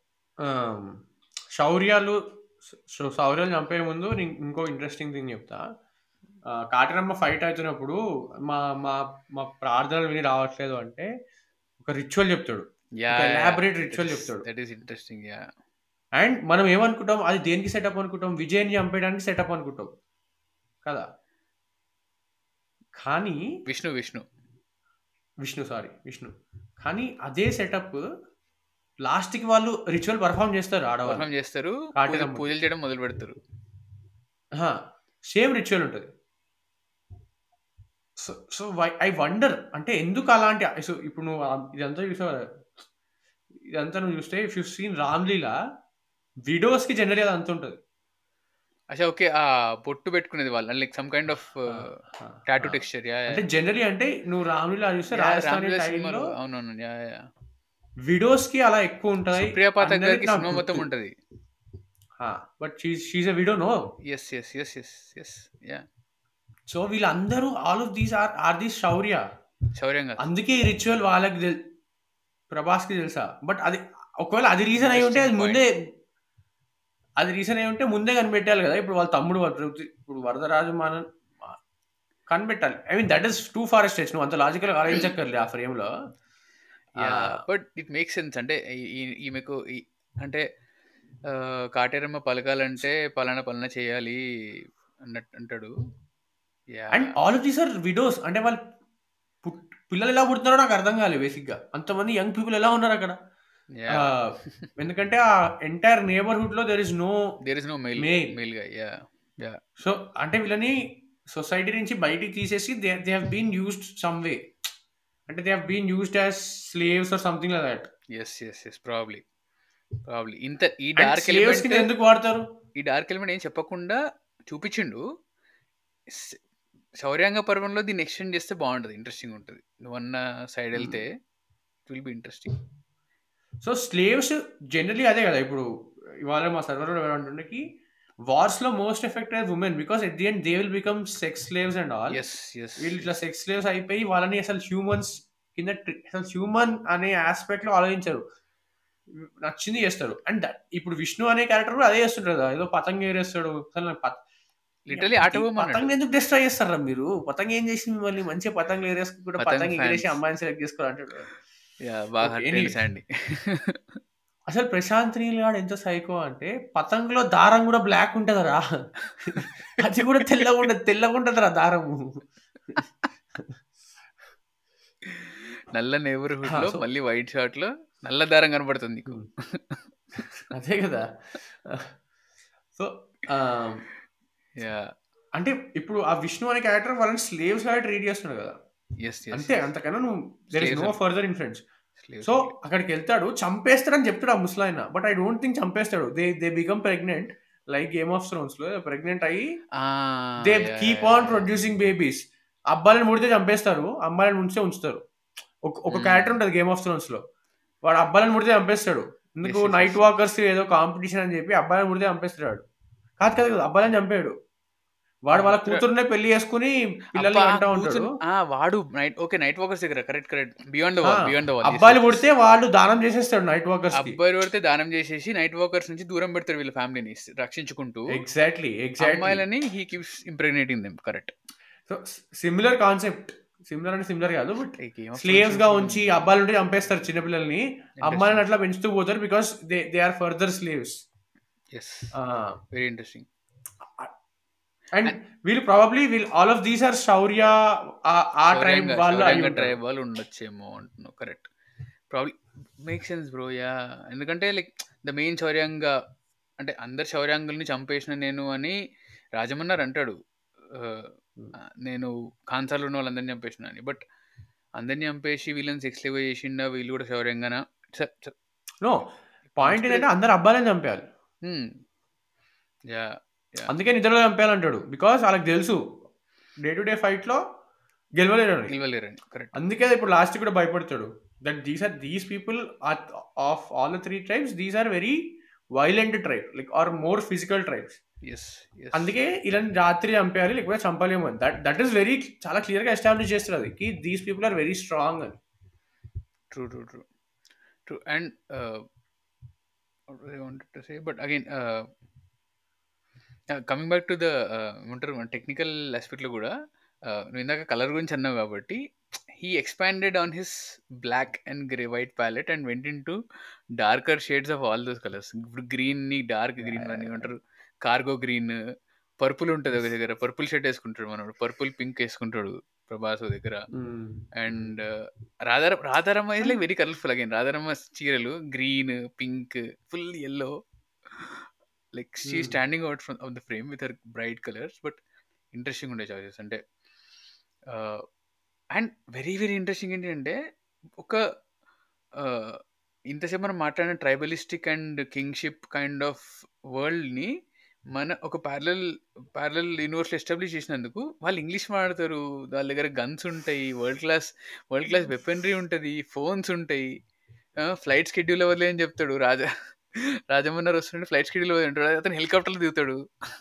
శౌర్యాలు చంపే ముందు ఇంకో ఇంట్రెస్టింగ్ థింగ్ చెప్తా. కాటరమ్మ ఫైట్ అవుతున్నప్పుడు మా మా మా ప్రార్థనలు విని రావట్లేదు అంటే ఒక రిచువల్ చెప్తాడు, ఎలాబరేట్ రిచువల్ చెప్తాడు. That is interesting yeah. And మనం ఏమనుకుంటాం, అది దేనికి సెటప్ అనుకుంటాం? విజయ్ని చంపేయడానికి సెటప్ అనుకుంటాం కదా. కానీ విష్ణు కానీ అదే సెటప్ లాస్ట్కి వాళ్ళు రిచువల్ పర్ఫామ్ చేస్తారు, ఆడవాళ్ళు చేస్తారు, పూజలు చేయడం మొదలు పెడతారు. సేమ్ రిచువల్ ఉంటుంది. సో ఐ వండర్ అంటే ఎందుకు అలాంటి. సో ఇప్పుడు నువ్వు ఇదంతా నువ్వు చూస్తే if you seen Ramleela widows కి జనరల్ అది అంత ఉంటుంది. అచ్చా ఓకే ఆ బొట్టు పెట్టుకునేది వాళ్ళు like some kind of tattoo texture yeah అంటే జనరల్లీ అంటే నువ్వు రామ్లీలా చూస్తే రాజస్థానీ టైంలో అవునవును యా యా విడోస్ కి అలా ఎక్కువ ఉంటుంది. సుప్రియా పాఠక్ గారికి సినిమా మొత్తం ఉంటుంది. But she's a widow no. yes yeah. So వీళ్ళందరూ all of these are these Shauryanga. అందుకే ఈ రిచువల్ వాళ్ళకి ప్రభాస్ కి తెలుసా. బట్ అది ఒకవేళ అది రీజన్ అయి ఉంటే ముందే కనిపెట్టాలి కదా. ఇప్పుడు వాళ్ళ తమ్ముడు ఇప్పుడు వరదరాజు మానన్ కనిపెట్టాలి. I mean that is too far stage. నువ్వు అంత లాజికల్ ఆలోచించక్కర్లే ఆ ఫ్రేమ్ లో. బట్ ఇట్ మేక్ సెన్స్ అంటే ఈమెకు అంటే కాటేరమ్మ పలకాలంటే పలానా చేయాలి అన్నట్టు అంటాడు. And all of these are widows. అంటే వాళ్ళు పిల్లలు ఎలా పుడుతున్నారో నాకు అర్థం కాలేదు బేసిక్ గా. అంతమంది యంగ్ పీపుల్ ఎలా ఉన్నారు అక్కడ. ఎందుకంటే ఆ ఎంటైర్ నేబర్హుడ్ లో దేర్ ఇస్ నో మేల్ గా. సో అంటే వీళ్ళని సొసైటీ నుంచి బయటికి తీసేసి they have been used some way. అంటే they have been used as slaves or something like that. yes probably ఇంత ఈ డార్క్ ఎలిమెంట్ ఎందుకు వాడతారు? ఈ డార్క్ ఎలిమెంట్ ఏం చెప్పకుండా చూపించిండు. శౌర్యాంగ పర్వంలో దీన్ని ఎక్స్టెండ్ చేస్తే బాగుంటుంది, ఇంట్రెస్టింగ్ ఉంటుంది. నువ్వు అన్న సైడ్ వెళ్తే it will be interesting. So slaves generally అదే కదా. ఇప్పుడు ఇవాళ మా సర్వర్లో ఏమంటుండే వార్స్ లో మోస్ట్ ఎఫెక్ట్ అయ్యేది women. Because at the end they will become sex slaves and all. వీళ్ళు ఇట్లా సెక్స్ స్లేవ్స్ అయిపోయి వాళ్ళని అసలు హ్యూమన్స్ కింద అసలు హ్యూమన్ అనే ఆస్పెక్ట్ లో ఆలోచించారు, నచ్చింది చేస్తారు. అండ్ ఇప్పుడు విష్ణు అనే క్యారెక్టర్ కూడా అదే చేస్తుంటారు కదా. ఏదో పతంగ ఎగరేస్తాడు. అసలు పతంగ ఎందుకు డిస్ట్రాయ్ చేస్తారా మీరు? పతంగ ఏం చేసి మిమ్మల్ని మంచిగా పతంగ ఎగరేసుకుంటే పతంగ ఎగరేసి అమ్మాయిని సెలెక్ట్ చేసుకోవాలంటాడు. అసలు ప్రశాంత్ నీల్ గాడు ఎంత సైకో అంటే పతంగులో దారం కూడా బ్లాక్ ఉంటదరా, అది కూడా తెల్లగా ఉంటదరా దారము. నల్ల నేబర్హుడ్ లో మళ్ళీ వైట్ షార్ట్ లో నల్ల దారం కనబడుతుంది నీకు. అదే కదా. సో అంటే ఇప్పుడు ఆ విష్ణు అనే క్యారెక్టర్ వాళ్ళని స్లేవ్స్ గా ట్రీట్ చేస్తున్నాడు కదా. అంతే, అంతకన్నా నువ్వు there is no further influence. So అక్కడికి వెళ్తాడు, చంపేస్తాడని చెప్తాడు ఆ ముసలాయన. బట్ ఐ డోంట్ థింక్ చంపేస్తాడు. They become pregnant like game of thrones లో ప్రెగ్నెంట్ అయ్యి they keep on producing babies. అబ్బాయిలను ముడితే చంపేస్తారు, అమ్మాయిలను ఉంచితే ఉంచుతారు. ఒక క్యారెక్టర్ ఉంటుంది గేమ్ ఆఫ్ థ్రోన్స్ లో, వాడు అబ్బాయిలను ముడితే చంపేస్తాడు, ఎందుకు నైట్ వాకర్స్ ఏదో కాంపిటీషన్ అని చెప్పి అబ్బాయిని పుడితే చంపేస్తున్నాడు. కాదు అబ్బాయిని చంపాడు. వాడు వాళ్ళ కూతురునే పెళ్లి చేసుకుని పిల్లల్ని అంటా ఉంటాడు. వాడు నైట్ వాకర్స్ దగ్గర కరెక్ట్ బియాండ్ ద వాల్ అబ్బాయిలు పుడితే వాళ్ళు దానం చేసేస్తాడు నైట్ వాకర్స్. అబ్బాయిలు పడితే దానం చేసేసి నైట్ వాకర్స్ నుంచి దూరం పెడతాడు వీళ్ళ ఫ్యామిలీని రక్షించుకుంటూ. ఎగ్జాక్ట్లీ అమ్మాయిలని he keeps impregnating them. Correct. So similar concept. Similar కాదు, బట్ స్లేవ్స్ గా ఉంచి అబ్బాయిలు ఉంటే చంపేస్తారు చిన్నపిల్లల్ని, అమ్మాయిని అట్లా పెంచుతూ పోతారు because they are further slaves. Very interesting. And వీళ్ళు probably all of these are Shaurya ఆ ట్రైబ్ వాళ్ళు ఉండొచ్చేమో అంటున్నావు. Correct. Probably make sense bro. Yeah, ఎందుకంటే లైక్ ద మెయిన్ శౌర్యంగా అంటే అందరు శౌర్యాంగుల్ని చంపేసిన నేను అని రాజమన్నారు అంటాడు. నేను కాన్సార్లు ఉన్న వాళ్ళందరినీ చంపేసిన అని. బట్ అందరినీ చంపేసి వీళ్ళని సెక్స్ లేవ్ చేసిండా, వీళ్ళు కూడా శౌర్యంగానా? నో, పాయింట్ ఏంటంటే అందరు అబ్బాయిలని చంపాలి. యా, అందుకే నిద్రలో చంపేయాలంటాడు బికాస్ వాళ్ళకి తెలుసు డే టు డే ఫైట్ లో గెలవలేరని. కరెక్ట్. అందుకే ఇప్పుడు లాస్ట్ కూడా భయపడతాడు that these people of all the 3 tribes, these are very violent tribe like or more physical tribes. అందుకే ఇలా రాత్రి చంపేయాలి లేకపోతే చంపలేము అని. దట్ ఈస్ వెరీ చాలా క్లియర్ గా ఎస్టాబ్లిష్ చేస్తారు అది కి these people are very strong అని. True. And I wanted to say, but again coming back to the ఏమంటారు టెక్నికల్ ఆస్పెక్ట్లో కూడా నువ్వు ఇందాక కలర్ గురించి అన్నావు కాబట్టి he expanded on his black and grey white palette and went into darker shades of all those colours. ఇప్పుడు గ్రీన్ని డార్క్ గ్రీన్ అని ఏమంటారు, కార్గో గ్రీన్, పర్పుల్ ఉంటుంది ఒక దగ్గర, పర్పుల్ షర్ట్ వేసుకుంటాడు మనోడు, పర్పుల్ పింక్ వేసుకుంటాడు ప్రభాస్ దగ్గర. And Radharama is like very colourful. Again Radharama చీరలు green, pink, full yellow, like she's standing out of the frame with her bright colors. But interesting ఉండే చాయిసెస్ అంటే అండ్ వెరీ వెరీ ఇంట్రెస్టింగ్ ఏంటంటే ఒక ఇంతసేపు మనం మాట్లాడిన tribalistic and kingship kind of వరల్డ్ని మన ఒక ప్యారలల్ యూనివర్స్లో ఎస్టాబ్లిష్ చేసినందుకు వాళ్ళు ఇంగ్లీష్ మాట్లాడతారు, వాళ్ళ దగ్గర గన్స్ ఉంటాయి, వరల్డ్ క్లాస్ వెపనరీ ఉంటుంది, ఫోన్స్ ఉంటాయి, ఫ్లైట్ షెడ్యూల్ అవ్వలే అని చెప్తాడు రాజమన్నారు వస్తుంటే ఫ్లైట్ షెడ్యూల్ ఉంటాడు, అతను హెలికాప్టర్లో దిగుతాడు.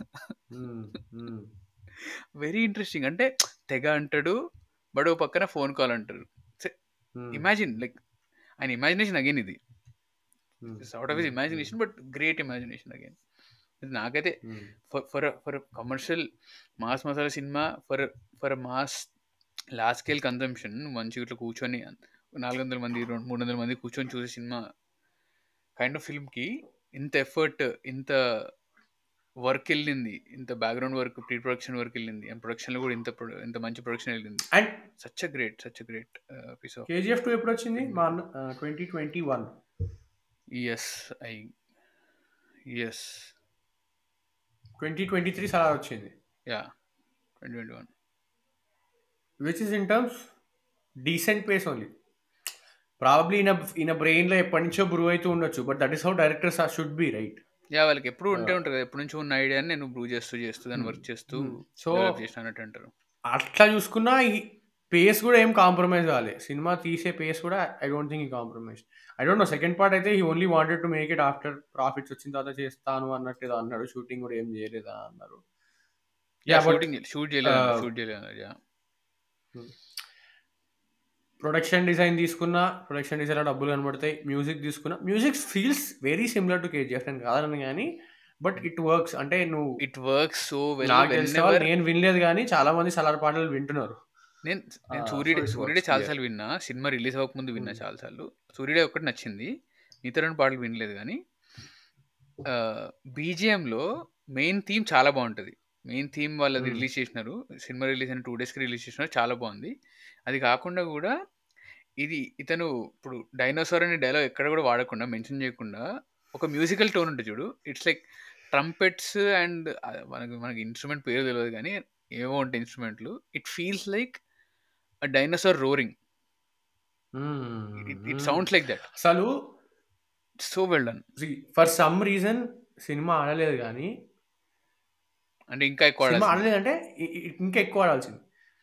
Very interesting. అంటే తెగ అంటాడు బట్ ఓ పక్కన ఫోన్ కాల్ అంటారు. ఇమాజిన్ లైక్ ఆయన ఇమాజినేషన్ అగైన్, ఇది out of his imagination but great imagination again. నాకైతే for commercial mass masala cinema, for mass large scale consumption, మంచిగా ఇట్లా కూర్చొని 400 మంది 300 మంది కూర్చొని చూసే సినిమా కైండ్ ఆఫ్ ఫిల్మ్కి ఇంత ఎఫర్ట్, ఇంత వర్క్ వెళ్ళింది, ఇంత background work, pre production work వెళ్ళింది, అండ్ ప్రొడక్షన్లో కూడా ఇంత మంచి ప్రొడక్షన్ వెళ్ళింది. And such a great piece of. KGF 2 ఎప్పుడు వచ్చింది? 2021. yes 2023 సార్ వచ్చింది. 2021, which is in terms decent pace only. Probably in a brain లో ఎప్పటి నుంచో బ్రూ అవుతూ ఉండొచ్చు, but that is how directors should be, right? వాళ్ళకి ఎప్పుడు ఉంటుంది కదా, ఎప్పటి నుంచో ఉన్న ఐడియాని నేను బ్రూ చేస్తూ దాన్ని వర్క్ చేస్తూ చేసినట్టు అంటారు. అట్లా చూసుకున్నా ఈ పేస్ కూడా ఏం కాంప్రమైజ్ కావాలి. సినిమా తీసే పేస్ కూడా ఐ డోంట్ థింక్ ఈ compromise. I don't know, second part అయితే he only wanted to make it after profits వచ్చిన తర్వాత చేస్తాను అన్నట్టు ఏదో అన్నాడు. షూటింగ్ కూడా ఏం చేయలేదా అన్నారు. షూట్ చేయలేదు. ప్రొడక్షన్ డిజైన్ తీసుకున్నా, ప్రొడక్షన్ డిజైన్ డబ్బులు కనబడతాయి. మ్యూజిక్ తీసుకున్నా, music feels very similar to KGF అని కాదని కానీ, బట్ ఇట్ వర్క్స్. అంటే ఇట్ వర్క్స్ సో వెల్. నేను వినలేదు కానీ చాలా మంది సలార్ పాటలు వింటున్నారు. నేను సూర్యుడే చాలాసార్లు విన్నా, సినిమా రిలీజ్ అవ్వకముందు విన్నా చాలాసార్లు. సూర్యుడే ఒకటి నచ్చింది, మిగతా 2 పాటలు వినలేదు. కానీ BGMలో మెయిన్ థీమ్ చాలా బాగుంటుంది. మెయిన్ థీమ్ వాళ్ళది రిలీజ్ చేసినారు, సినిమా రిలీజ్ అయిన 2 daysకి రిలీజ్ చేసినారు, చాలా బాగుంది. అది కాకుండా కూడా ఇతను ఇప్పుడు డైనోసార్ అనే డైలాగ్ ఎక్కడ కూడా వాడకుండా, మెన్షన్ చేయకుండా ఒక మ్యూజికల్ టోన్ ఉంటుంది చూడు. ఇట్స్ లైక్ ట్రంపెట్స్ అండ్ మనకి ఇన్స్ట్రుమెంట్ పేరు తెలియదు కానీ ఏవో ఉంటాయి ఇన్స్ట్రుమెంట్లు. It feels like a dinosaur roaring. It sounds like that. అసలు so well done. For some reason cinema ఆడలేదు కానీ, అంటే ఇంకా ఎక్కువ ఆడలేదంటే ఇంకా ఎక్కువ ఆడాల్సింది.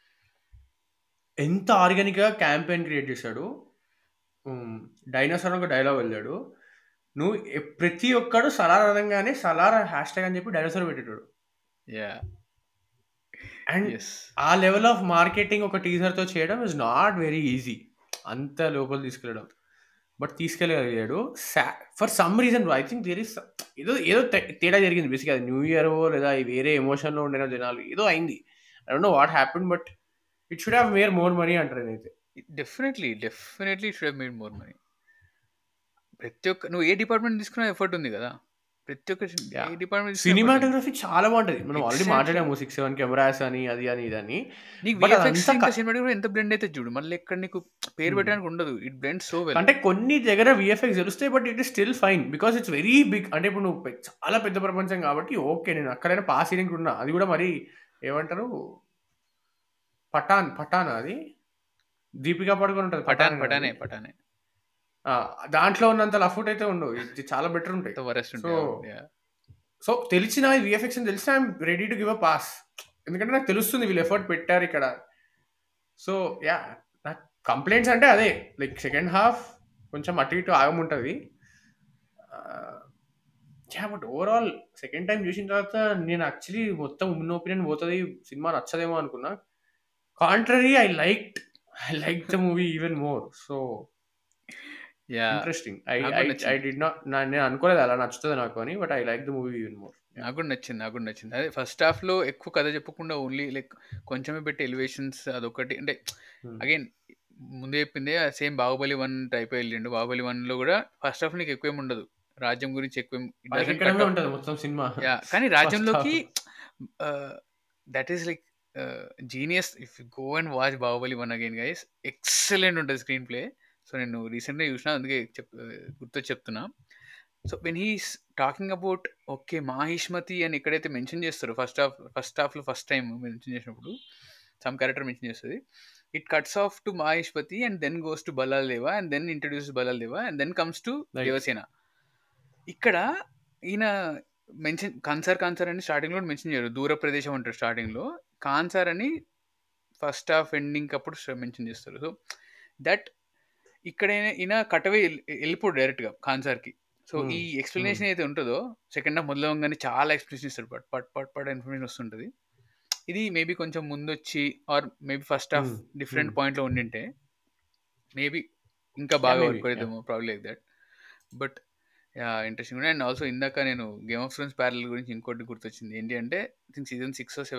ఎంత ఆర్గానిక్గా క్యాంపెయిన్ క్రియేట్ చేశాడు. డైనోసార్ ఒక డైలాగ్ వెళ్ళాడు, నువ్వు ప్రతి ఒక్కడు సలార్ అనగానే సలార్ హ్యాష్ ట్యాగ్ అని చెప్పి డైనోసార్ పెట్టేటాడు. యా అండ్ ఎస్ ఆ లెవెల్ ఆఫ్ మార్కెటింగ్ ఒక టీజర్తో చేయడం ఇస్ నాట్ వెరీ ఈజీ, అంత లోపల తీసుకెళ్ళడం. బట్ తీసుకెళ్ళగలిగాడు. For some reason I think there is ఏదో ఏదో తేడా జరిగింది బేసిక్. అది న్యూ ఇయర్ లేదా వేరే ఎమోషన్లో ఉండిన జనాలు ఏదో అయింది. I don't know what happen, but it should have made more money అంటారు నేనైతే. Definitely should have made more money. ప్రతి ఒక్క నువ్వు ఏ డిపార్ట్మెంట్ తీసుకున్నా ఎఫర్ట్ ఉంది కదా. ప్రతి ఒక్క ఏ డిపార్ట్మెంట్ సినిమాటోగ్రఫీ చాలా బాగుంటుంది. మనం ఆల్రెడీ మాట్లాడాము 6-7 కెమెరాస్ అని అది అని ఇదని. నీకు విఎఫ్ఎక్స్ ఇంకా సినిమాటోగ్రఫీ ఎంత బ్లెండ్ అయితే చూడు, మళ్ళీ ఎక్కడ నీకు పేరు పెట్టడానికి ఉండదు. It blend so well. అంటే కొన్ని దగ్గర విఎఫ్ఎక్స్ తెలుస్తాయి, but it is still fine because it's very big. అంటే ఇప్పుడు నువ్వు చాలా పెద్ద ప్రపంచం కాబట్టి ఓకే, నేను అక్కడైనా పాస్ సీలింగ్ ఉన్నా. అది కూడా మరి ఏమంటారు, పఠాన్ అది దీపికా పడుకొని ఉంటుంది. పఠానే దాంట్లో ఉన్నంత లఫ్ట్ అయితే ఉండవు. ఇది చాలా బెటర్ ఉంటాయి. సో తెలిసిన విఎఫ్ఎక్స్ అని తెలిసిన I'm ready to give a pass, ఎందుకంటే నాకు తెలుస్తుంది వీళ్ళు ఎఫర్ట్ పెట్టారు ఇక్కడ. సో యా, నాకు కంప్లైంట్స్ అంటే అదే లైక్ సెకండ్ హాఫ్ కొంచెం అటు ఇటు ఆగముంటుంది. బట్ ఓవరాల్ సెకండ్ టైం చూసిన తర్వాత నేను యాక్చువల్లీ మొత్తం ఉన్న ఒపీనియన్ పోతుంది, సినిమా నచ్చదేమో అనుకున్నా. Contrary, I like the movie even more. So interesting. నేను అనుకోలేదు అలా నచ్చుతుంది నాకు అని, but I like the movie even more. నాకు కూడా నచ్చింది. అదే ఫస్ట్ హాఫ్ లో ఎక్కువ కథ చెప్పకుండా ఓన్లీ లైక్ కొంచెమే పెట్టి ఎలివేషన్స్ అదొకటి. అంటే అగైన్ ముందు చెప్పిందే సేమ్ బాహుబలి 1 టైప్ వెళ్ళిండు. బాహుబలి 1 లో కూడా ఫస్ట్ హాఫ్ నీకు ఎక్కువేం ఉండదు, రాజ్యం గురించి ఎక్కువ ఉంటుంది మొత్తం సినిమా. కానీ రాజ్యంలోకి that is like genius. If you go and watch Baahubali 1 again guys, excellent ఉంటుంది స్క్రీన్ ప్లే. సో నేను రీసెంట్గా చూసిన, అందుకే గుర్తు చెప్తున్నా. So when he's talking about okay Mahishmati అని ఎక్కడైతే మెన్షన్ చేస్తారో ఫస్ట్ హాఫ్లో ఫస్ట్ టైం మెన్షన్ చేసినప్పుడు సమ్ క్యారెక్టర్ మెన్షన్ చేస్తుంది. It cuts off to Mahishmati and then goes to Bhallaladeva and then introduce Bhallaladeva and then comes to Devasena. ఇక్కడ ఈయన mention కాన్సార్ అని స్టార్టింగ్లో మెన్షన్ చేయరు, దూర ప్రదేశం అంటారు స్టార్టింగ్లో. కాన్సార్ అని ఫస్ట్ హాఫ్ ఎండింగ్ అప్పుడు మెన్షన్ చేస్తారు. సో దట్ ఇక్కడ ఈయన కటవే వెళ్ళిపోడు డైరెక్ట్గా కాన్సార్కి. సో ఈ ఎక్స్ప్లెనేషన్ అయితే ఉంటుందో సెకండ్ హాఫ్ మొదలవగానే చాలా ఎక్స్ప్లెనేషన్ ఇస్తాడు, పట్ ఇన్ఫర్మేషన్ వస్తుంటుంది. ఇది మేబీ కొంచెం ముందు వచ్చి or maybe first half different పాయింట్లో ఉండింటే మేబీ ఇంకా బాగా వర్క్ అవుతుందేమో, probably like that. But interesting. And also ఇందాక నేను గేమ్ ఆఫ్ థ్రోన్స్ ప్యారల్ గురించి ఇంకోటి గుర్తొచ్చింది. ఏంటి అంటే ఐ థింక్ సీజన్ 6 or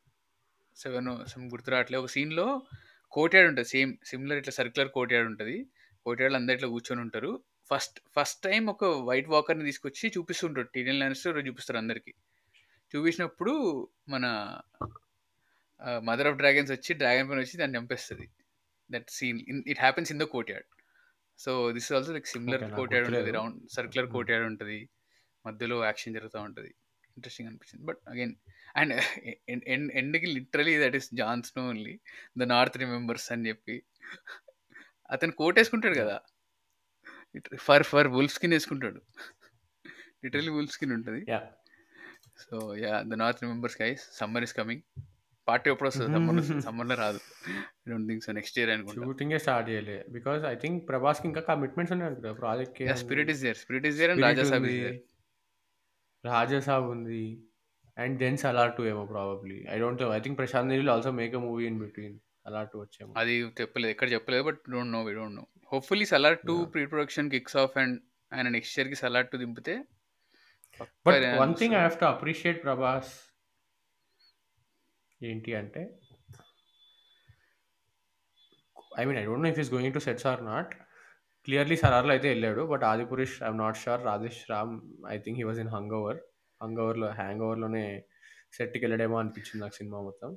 7 గుర్తు రావట్లేదు. ఒక సీన్లో కోర్ట్యార్డ్ ఉంటుంది, సిమిలర్ ఇట్లా సర్క్యులర్ కోర్ట్యార్డ్ ఉంటుంది. కోర్ట్యార్డ్లో అందరు ఇట్లా కూర్చొని ఉంటారు. ఫస్ట్ టైం ఒక వైట్ వాకర్ని తీసుకొచ్చి చూపిస్తుంటారు, టీరియన్ లానిస్టర్ చూపిస్తారు అందరికి. చూపించినప్పుడు మన మదర్ ఆఫ్ డ్రాగన్స్ వచ్చి డ్రాగన్ పైన వచ్చి దాన్ని చంపేస్తుంది. That scene it happens in the courtyard. So this also like similar courtyard ఉంటుంది, రౌండ్ సర్క్యులర్ కోర్ట్యార్డ్ ఉంటుంది, మధ్యలో యాక్షన్ జరుగుతూ ఉంటుంది. ఇంట్రెస్టింగ్ అనిపించింది. బట్ అగైన్ అండ్ ఎండ్కి literally that is Jon Snow only the North remembers అని చెప్పి అతను కోట్ వేసుకుంటాడు కదా, ఫర్ వుల్ఫ్ స్కిన్ వేసుకుంటాడు, లిటరలీ వుల్ఫ్ స్కిన్ ఉంటుంది. So yeah, the North remembers guys. Summer is coming. Party ఎప్పుడు వస్తుంది? సమ్మర్లో రాదు. I don't think so. Next year అనుకుంటా. షూటింగ్ స్టార్ట్ చేయలే బికాజ్ ఐ థింక్ ప్రభాస్ కి ఇంకా కమిట్మెంట్స్ ఉన్నాయి అనుకుంటా ప్రాజెక్ట్ కి. Spirit is there and Rajasaab is there. Rajasaab ఉంది అండ్ దెన్ సలార్ 2 ఏమో probably. I don't know. I think Prashanth Neel also make a movie in between. Salaar 2 వచ్చేమో. అది ఎక్కడ చెప్పలేదు, but we don't know. Hopefully Salaar 2 pre production kicks off and ఆయన next year కి సలార్ 2 దింపితే. But one thing I have to appreciate Prabhas ఏంటి అంటే, I mean I don't know if is going to sets or not. Clearly సలార్లో అయితే వెళ్ళాడు, but Adipurush I'm not sure. Radhe Shyam I think he was in హ్యాంగ్ ఓవర్లోనే సెట్కి వెళ్ళడేమో అనిపించింది నాకు సినిమా మొత్తం.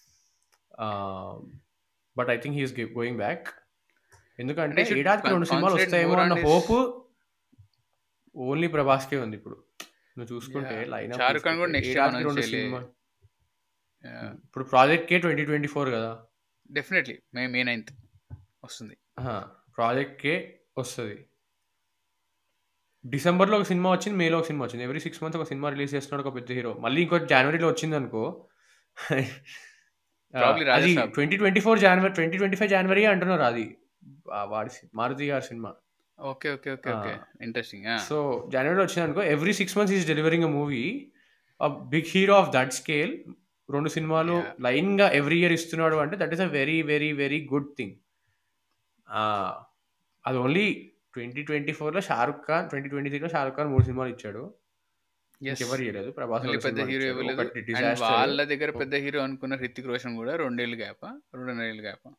But I think he's going back. ఎందుకంటే ఏడాదికి 2 సినిమాలు వస్తాయేమో అన్న హోప్ ఓన్లీ ప్రభాస్కే ఉంది ఇప్పుడు. నువ్వు చూసుకుంటే లైన్ ఏడాదికి 2 సినిమా. ఇప్పుడు ప్రాజెక్ట్ కే 2024 కదా. డెఫినెట్లీ May 9th వస్తుంది. ప్రాజెక్ట్ కే వస్తుంది. డిసెంబర్లో ఒక సినిమా వచ్చింది, మేలో ఒక సినిమా వచ్చింది. ఎవ్రీ 6 months ఒక సినిమా రిలీజ్ చేస్తున్నాడు ఒక పెద్ద హీరో. మళ్ళీ ఇంకో జనవరిలో వచ్చింది అనుకో, అది 2025 జనవరి అంటున్నారు. అది వాడి మారుతి గారి cinema. Okay. Okay. Okay. Okay. Interesting. ఆ! సో జనవరిలో వచ్చిందనుకో every 6 months is delivering a movie. Big hero of that scale 2 సినిమాలు యాహ్! లైన్‌గా ఎవ్రీ ఇయర్ ఇస్తున్నాడు అంటే that is a very, very, very good thing. అది ఓన్లీ 2024లో 'షారుఖ్ ఖాన్', 2023లో 'షారుఖ్ ఖాన్' 3 సినిమాలు ఇచ్చాడు. యెస్. ఇంకెవరు ఇయ్యలేదు. 'ప్రభాస్' మళ్ళీ 2 పెద్ద సినిమాలు హీరో ఇచ్చాడు. ఇవ్వలేదు. ఒకటి అండ్ 'డిజాస్టర్'. వాళ్ళ దగ్గర పెద్ద హీరో అనుకున్న 'హృతిక్ రోషన్' గూడా 2 ఏళ్ల గ్యాపా? 2.5 ఏళ్ల గ్యాపా?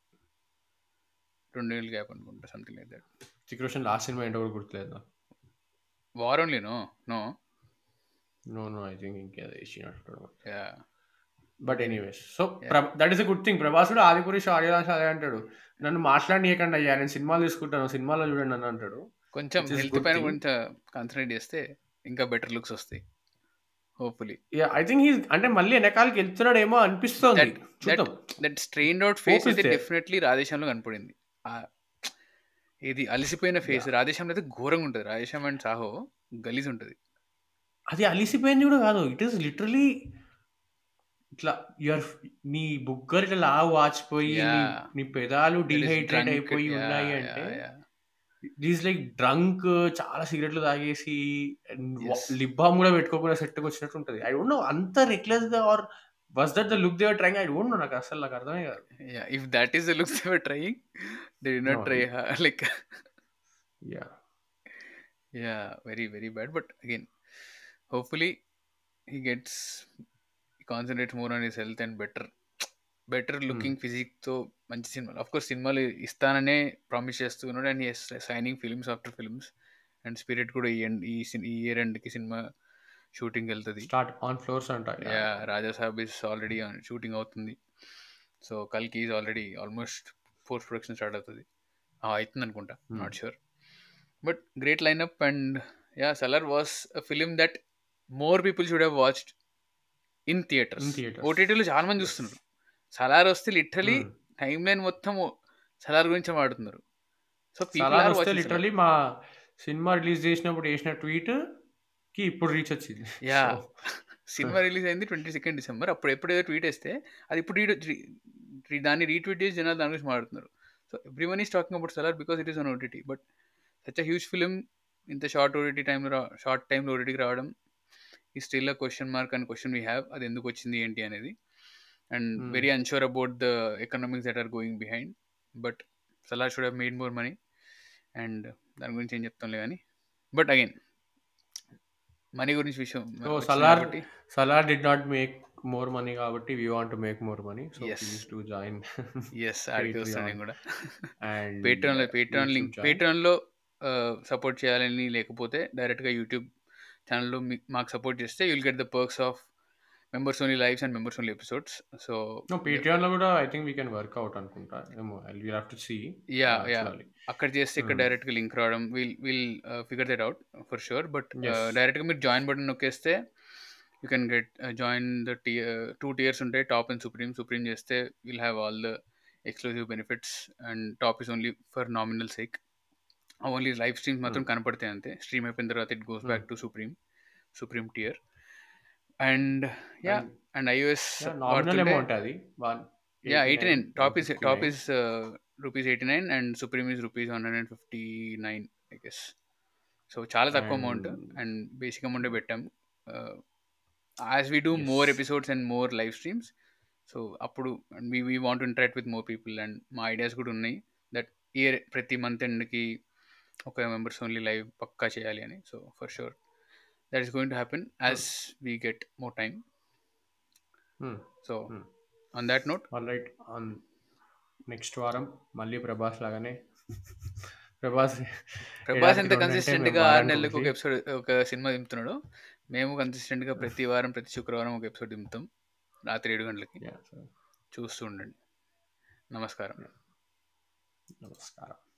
2 ఏళ్ల గ్యాప్ అనుకుంటా. Something like that. 'Hrithik Roshan' last cinema ఏంటో కూడా గుర్తులేదు నాకు. 'War only' no? No? No, no, I think ఇంకేదో ఇచ్చినట్టున్నాడు. Yeah! But anyways so yeah! That is a good thing. Prabhas కూడా ఆదిపురుష్ ఆర్యరాజ్ అదే అంటాడు, నన్ను మాట్లాడనీయకండి అయ్యా, నేను సినిమాలు తీసుకుంటాను, సినిమాలో చూడండి అని అంటాడు. కొంచెం విచ్ ఇస్ హెల్త్ గుడ్ పైన థింగ్. కొంచెం కాన్సంట్రేట్ చేస్తే ఇంకా బెటర్ లుక్స్ వస్తాయి. హోప్‌ఫుల్లీ. యా ఐ థింక్ అంటే మళ్ళీ వెనకాలకి వెళ్తున్నాడేమో అనిపిస్తోంది. దట్ దట్ చూద్దాం. That strained out face hope is అయితే దేర్. డెఫినెట్‌లీ 'రాధేశ్యామ్‌లో' కనపడింది. ఆహ్, ఇది అలసిపోయిన యా ఫేస్ 'రాధేశ్యామ్‌లో' అయితే ఘోరంగా ఉంటది. 'రాధేశ్యామ్' అండ్ 'సాహో' గలీజ్ ఉంటది. అది అలిసిపోయింది కూడా కాదు. ఇట్ ఈస్ లిటరలీ ఇట్లా యువర్ నీ బుగ్గలు ఇట్లా లావు వాచిపోయి నీ యాహ్! నీ పెదాలు దట్ ఈస్ డీహైడ్రేట్ డ్రంక్. అయిపోయి ఉన్నాయి యాహ్! అంటే yeah! Yeah! Is like drunk, చాలా సిగరెట్లు తాగేసి యెస్. లిప్ బామ్ కూడా పెట్టుకోకుండా సెట్కి వచ్చినట్టు ఉంటుంది. ఐ డోంట్ నో అంత రెక్లెస్ గా or was that the look they were trying. I don't know, నాకు అసలు నాకు అర్థమే కాదు. Yeah! If that is the looks they were trying, they did no not try like yeah yeah! Very very bad. But again hopefully he gets concentrates more on his health and better looking ఫిజిక్‌తో మంచి సినిమాలు. Of course సినిమాలు ఇస్తాననే promise చేస్తున్నాడు. And yes signing films after films. And 'spirit' కూడా ఈ year ఎండ్‌కి cinema షూటింగ్‌కెళ్తది. స్టార్ట్ ఆన్ ఫ్లోర్స్ అంట. Yeah! 'Raja Saab' is already shooting అవుతుంది. సో 'కల్కి' is already almost post production start అవుతది. అయితుంది అనుకుంటా. Not sure. But great lineup and yeah! 'Salaar' was a film that more people should have watched in theatres. In theatres. ఓటీటీలో చాలా మంది yes. చూస్తున్నారు. 'సలార్' వస్తే లిటరలీ టైమ్ లైన్ మొత్తం 'సలార్' గురించే మాట్లాడుతున్నారు. సో పీపుల్ సలార్ ఆర్ వస్తే వాచింగ్ 'సలార్.' లిటరలీ మా సినిమా రిలీజ్ చేసినప్పుడు వేసిన ట్వీట్ కి ఇప్పుడు రీచ్ వచ్చింది. So yeah! సినిమా రిలీజ్ అయింది 22 డిసెంబర్. అప్పుడు ఎప్పుడేదో ట్వీట్ ఏస్తే అది ఇప్పుడు దాన్ని రీట్వీట్ చేసి జనాలు దాని గురించి మాట్లాడుతున్నారు. So everyone is talking about 'Salaar' because it is on OTT. But such a huge film ఇంత షార్ట్ టైమ్‌లో ఓటీటీకి రావడం is still a question mark and question we have. అది ఎందుకు వచ్చింది ఏంటి అనేది. And very unsure about the economics that are going behind. But 'Salaar' should have made more money. And దాని గురించి ఏం చెప్తాంలే గానీ. బట్ అగైన్ మనీ గురించి విషయం సో వచ్చింది కాబట్టి Salaar did not make more money కాబట్టి we want to make more money. So yes. Please do join yes. ఆడికే వస్తాను నేను కూడా. అండ్ పేట్రాన్ లింక్ పేట్రాన్‌లో సపోర్ట్ చేయాలని లేకపోతే డైరెక్ట్‌గా యూట్యూబ్ ఛానెల్‌లో మాకు సపోర్ట్ చేస్తే you will get the perks of members only lives and members only episodes. So Patreon లో కూడా I think we can work out అనుకుంటా. ఏమో will have to see. Yeah! అక్కడ చేస్తే ఇక్కడ డైరెక్ట్‌గా లింక్ రావడం will figure that out for sure. But డైరెక్ట్‌గా మీరు జాయిన్ బటన్ నొక్కేస్తే you can get join the 2 tiers ఉంటాయి, టాప్ అండ్ సుప్రీం. సుప్రీం చేస్తే will have all the exclusive benefits and top is only for nominal sake. Only live streams మాత్రం కనపడతాయి అంతే. Stream అయిపోయిన తర్వాత it goes back to supreme tier. And and iOS nominal amount అది 89. Top is rupees 89 and supreme is rupees 159 I guess. So చాలా తక్కువ amount and basic అమౌంటే పెట్టాం. As we do more episodes and more live streams, so అప్పుడు we want to interact with more people. And మా ideas కూడా ఉన్నాయి that year ప్రతి month ఎండ్కి ఒక మెంబర్స్ ఓన్లీ లైవ్ పక్కా చేయాలి అని. So for sure that is going to happen as we get more time. So on that note alright, next వారం మళ్ళీ ప్రభాస్ లాగానే ప్రభాస్ ఎంత కన్సిస్టెంట్గా 6 నెలలకు ఒక ఎపిసోడ్ ఒక సినిమా దింపుతున్నాడు, మేము కన్సిస్టెంట్గా ప్రతి వారం ప్రతి శుక్రవారం ఒక ఎపిసోడ్ దింపుతాం రాత్రి 7 గంటలకి. చూస్తూ ఉండండి. నమస్కారం.